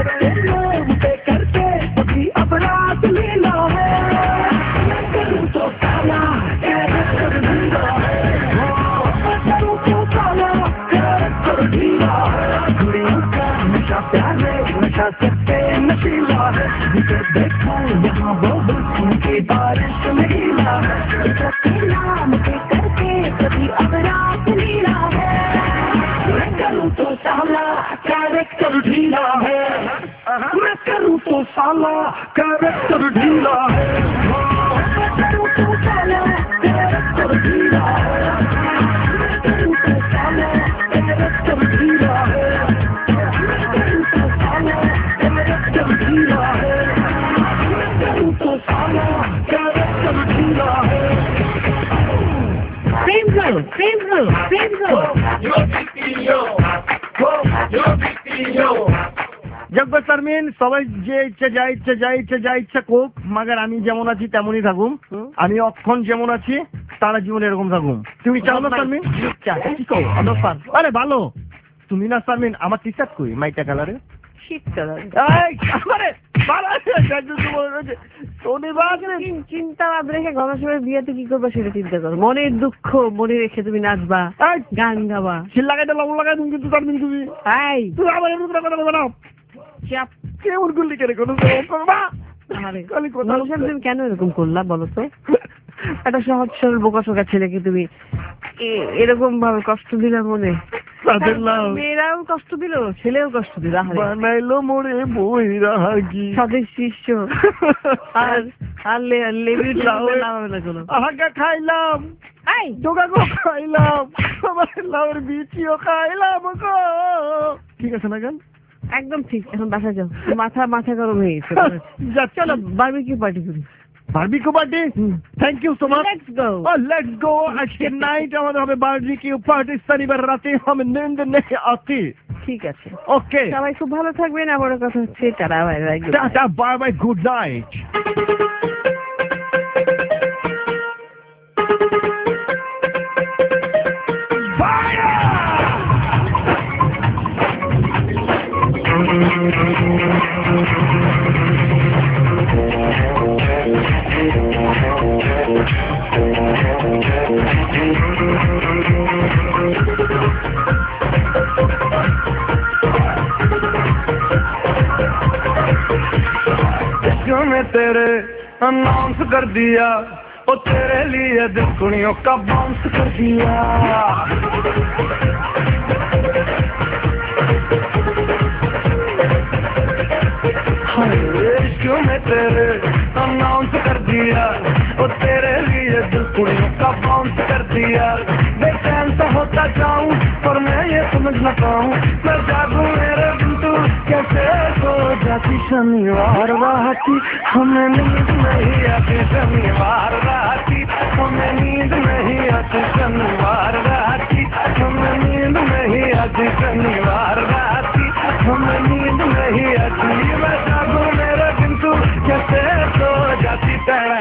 करते सभी अपराध लीला है। करूँ तो साला कैरेक्टर ढीला है, करूँ तो साला कैरेक्टर ढीला है। दुनिया का नशा प्यारे नशा सकते नशीला है, जिसे देखो यहाँ वो हुस्न की बारिश में गीला है, इसके नाम पे करके सभी अपराध लीला है। मैं करूँ तो साला कैरेक्टर ढीला है, मैं करूँ तो साला कैरेक्टर ढीला है, मैं करूँ तो साला कैरेक्टर ढीला है, मैं करूँ तो साला कैरेक्टर ढीला है, मैं करूँ तो साला कैरेक्टर ढीला है। জব্বার শারমিন সবাই যে ইচ্ছা যা ইচ্ছা কোক, মাগার আমি যেমন আছি তেমনই থাকুম। আমি অক্ষণ যেমন আছি তারা জীবনে এরকম থাকুম। তুমি চাও না শারমিন? আরে ভালো তুমি না শারমিন, আমার টি শার্ট কই মাইটা কালারে চিন্তা ভাব রেখে গলার সময় বিয়েতে কি করবা সেটা চিন্তা করো। মনের দুঃখ মনে রেখে তুমি নাচবা, গান গাবা, শিল লাগাইতে লবণ লাগাই তুমি কিন্তু শারমিন তুমি তুমি আমার এরকম কথা বলবে না। চাপ কেমন গুলি করে কোনো তুমি কেন এরকম করলা বলো তো? একটা সহজ সরল বোকা শোকা ছেলেকে তুমি এরকম ভাবে কষ্ট দিলা মনে? মেয়েরাও কষ্ট দিল, ছেলেও কষ্ট দিল। বানাইলো মোরে বৈরাগী স্বদেশ শিষ্য আর আহাগা খাইলাম, ডোগাগো খাইলাম, লাউর বিচিও খাইলাম গো। ঠিক আছে না গান? একদম ঠিক। এখন বাসায় যাও, মাথা গরম হয়ে গেছে। চলো বারবিকিউ পার্টি করি। Barbecue party? Thank you so much. Let's go. আজকে নাইট আমাদের হবে বারবিকিউ পার্টি। শনিবার রাতে আমি নিন্দ নেই আছি। ঠিক আছে, ওকে। সবাই খুব ভালো থাকবেন। আবারও কথা হচ্ছে। Tata bye bye. Tata bye bye, good night. तेरे अनाउंस कर दिया, ओ तेरे लिए दिल कुड़ियों का बाउंस कर दिया। क्यों मैं तेरे अनाउंस कर दिया, ओ तेरे लिए दिल कुड़ियों का बाउंस कर दिया। बेचैन सा होता जाऊं पर मैं ये समझ न पाऊं, मैं जागूं मेरे बिंदु कैसे सो जाती। शनिवार राती हमें नींद नहीं आती, शनिवार राती हमें नींद नहीं आती, शनिवार राती हमें नींद नहीं आती, शनिवार राती हमें नींद नहीं आती। मैं जागूं मेरे बिंदु कैसे सो जाती।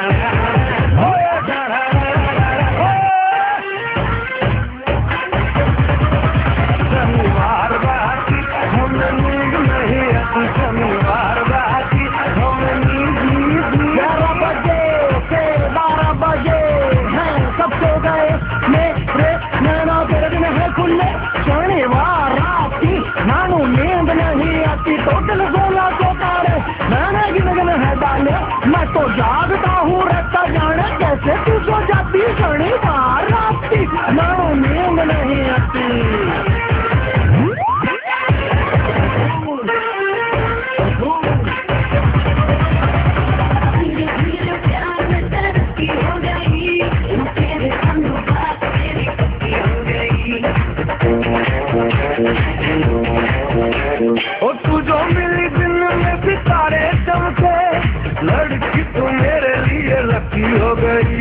शनिवार राती हमें नींद नहीं आती, शनिवार राती हमें नींद 11 बजे से 12 बजे हैं सब सो गए मेरे नैना तेरे दिन है खुले। शनिवार राती नानू नींद नहीं आती, टोटल 16 तारे मैंने गिन है डाले। मैं तो जागता हूँ रहता जाने कैसे तू सो जाती। शनिवार राती नानू नींद नहीं आती। और तू जो मिली दिन में सितारे चमके, लड़की तू मेरे लिए लकी हो गई।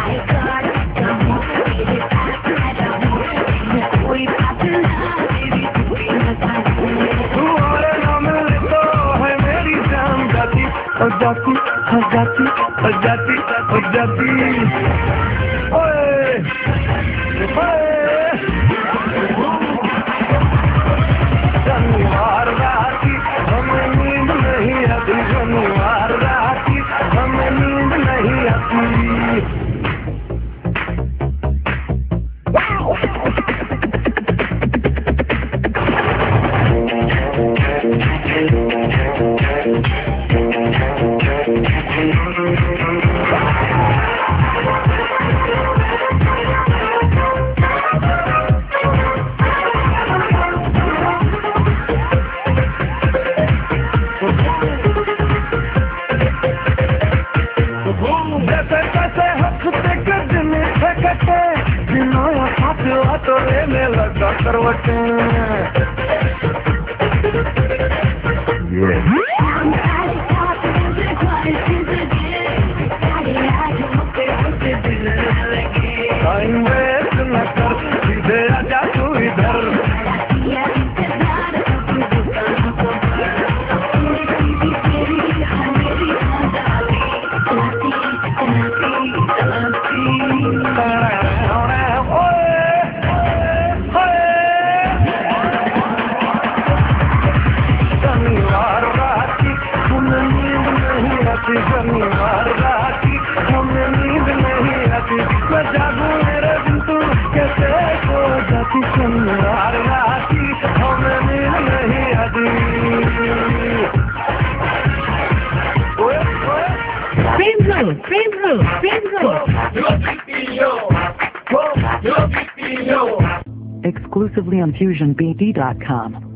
तू और ना मिले तो है मेरी जान जाती, और जाती और जाती और जाती और जाती। ओए शनिवार राती हमें नींद नहीं आती, शनिवार राती हमें नींद नहीं आती। तो लेने लगा करवटें। टाइम वेस्ट न मैं जागूं मेरे दिन तू कैसे सो जाती सुन हर राती हमें नींद नहीं आती Exclusively on FusionBD.com.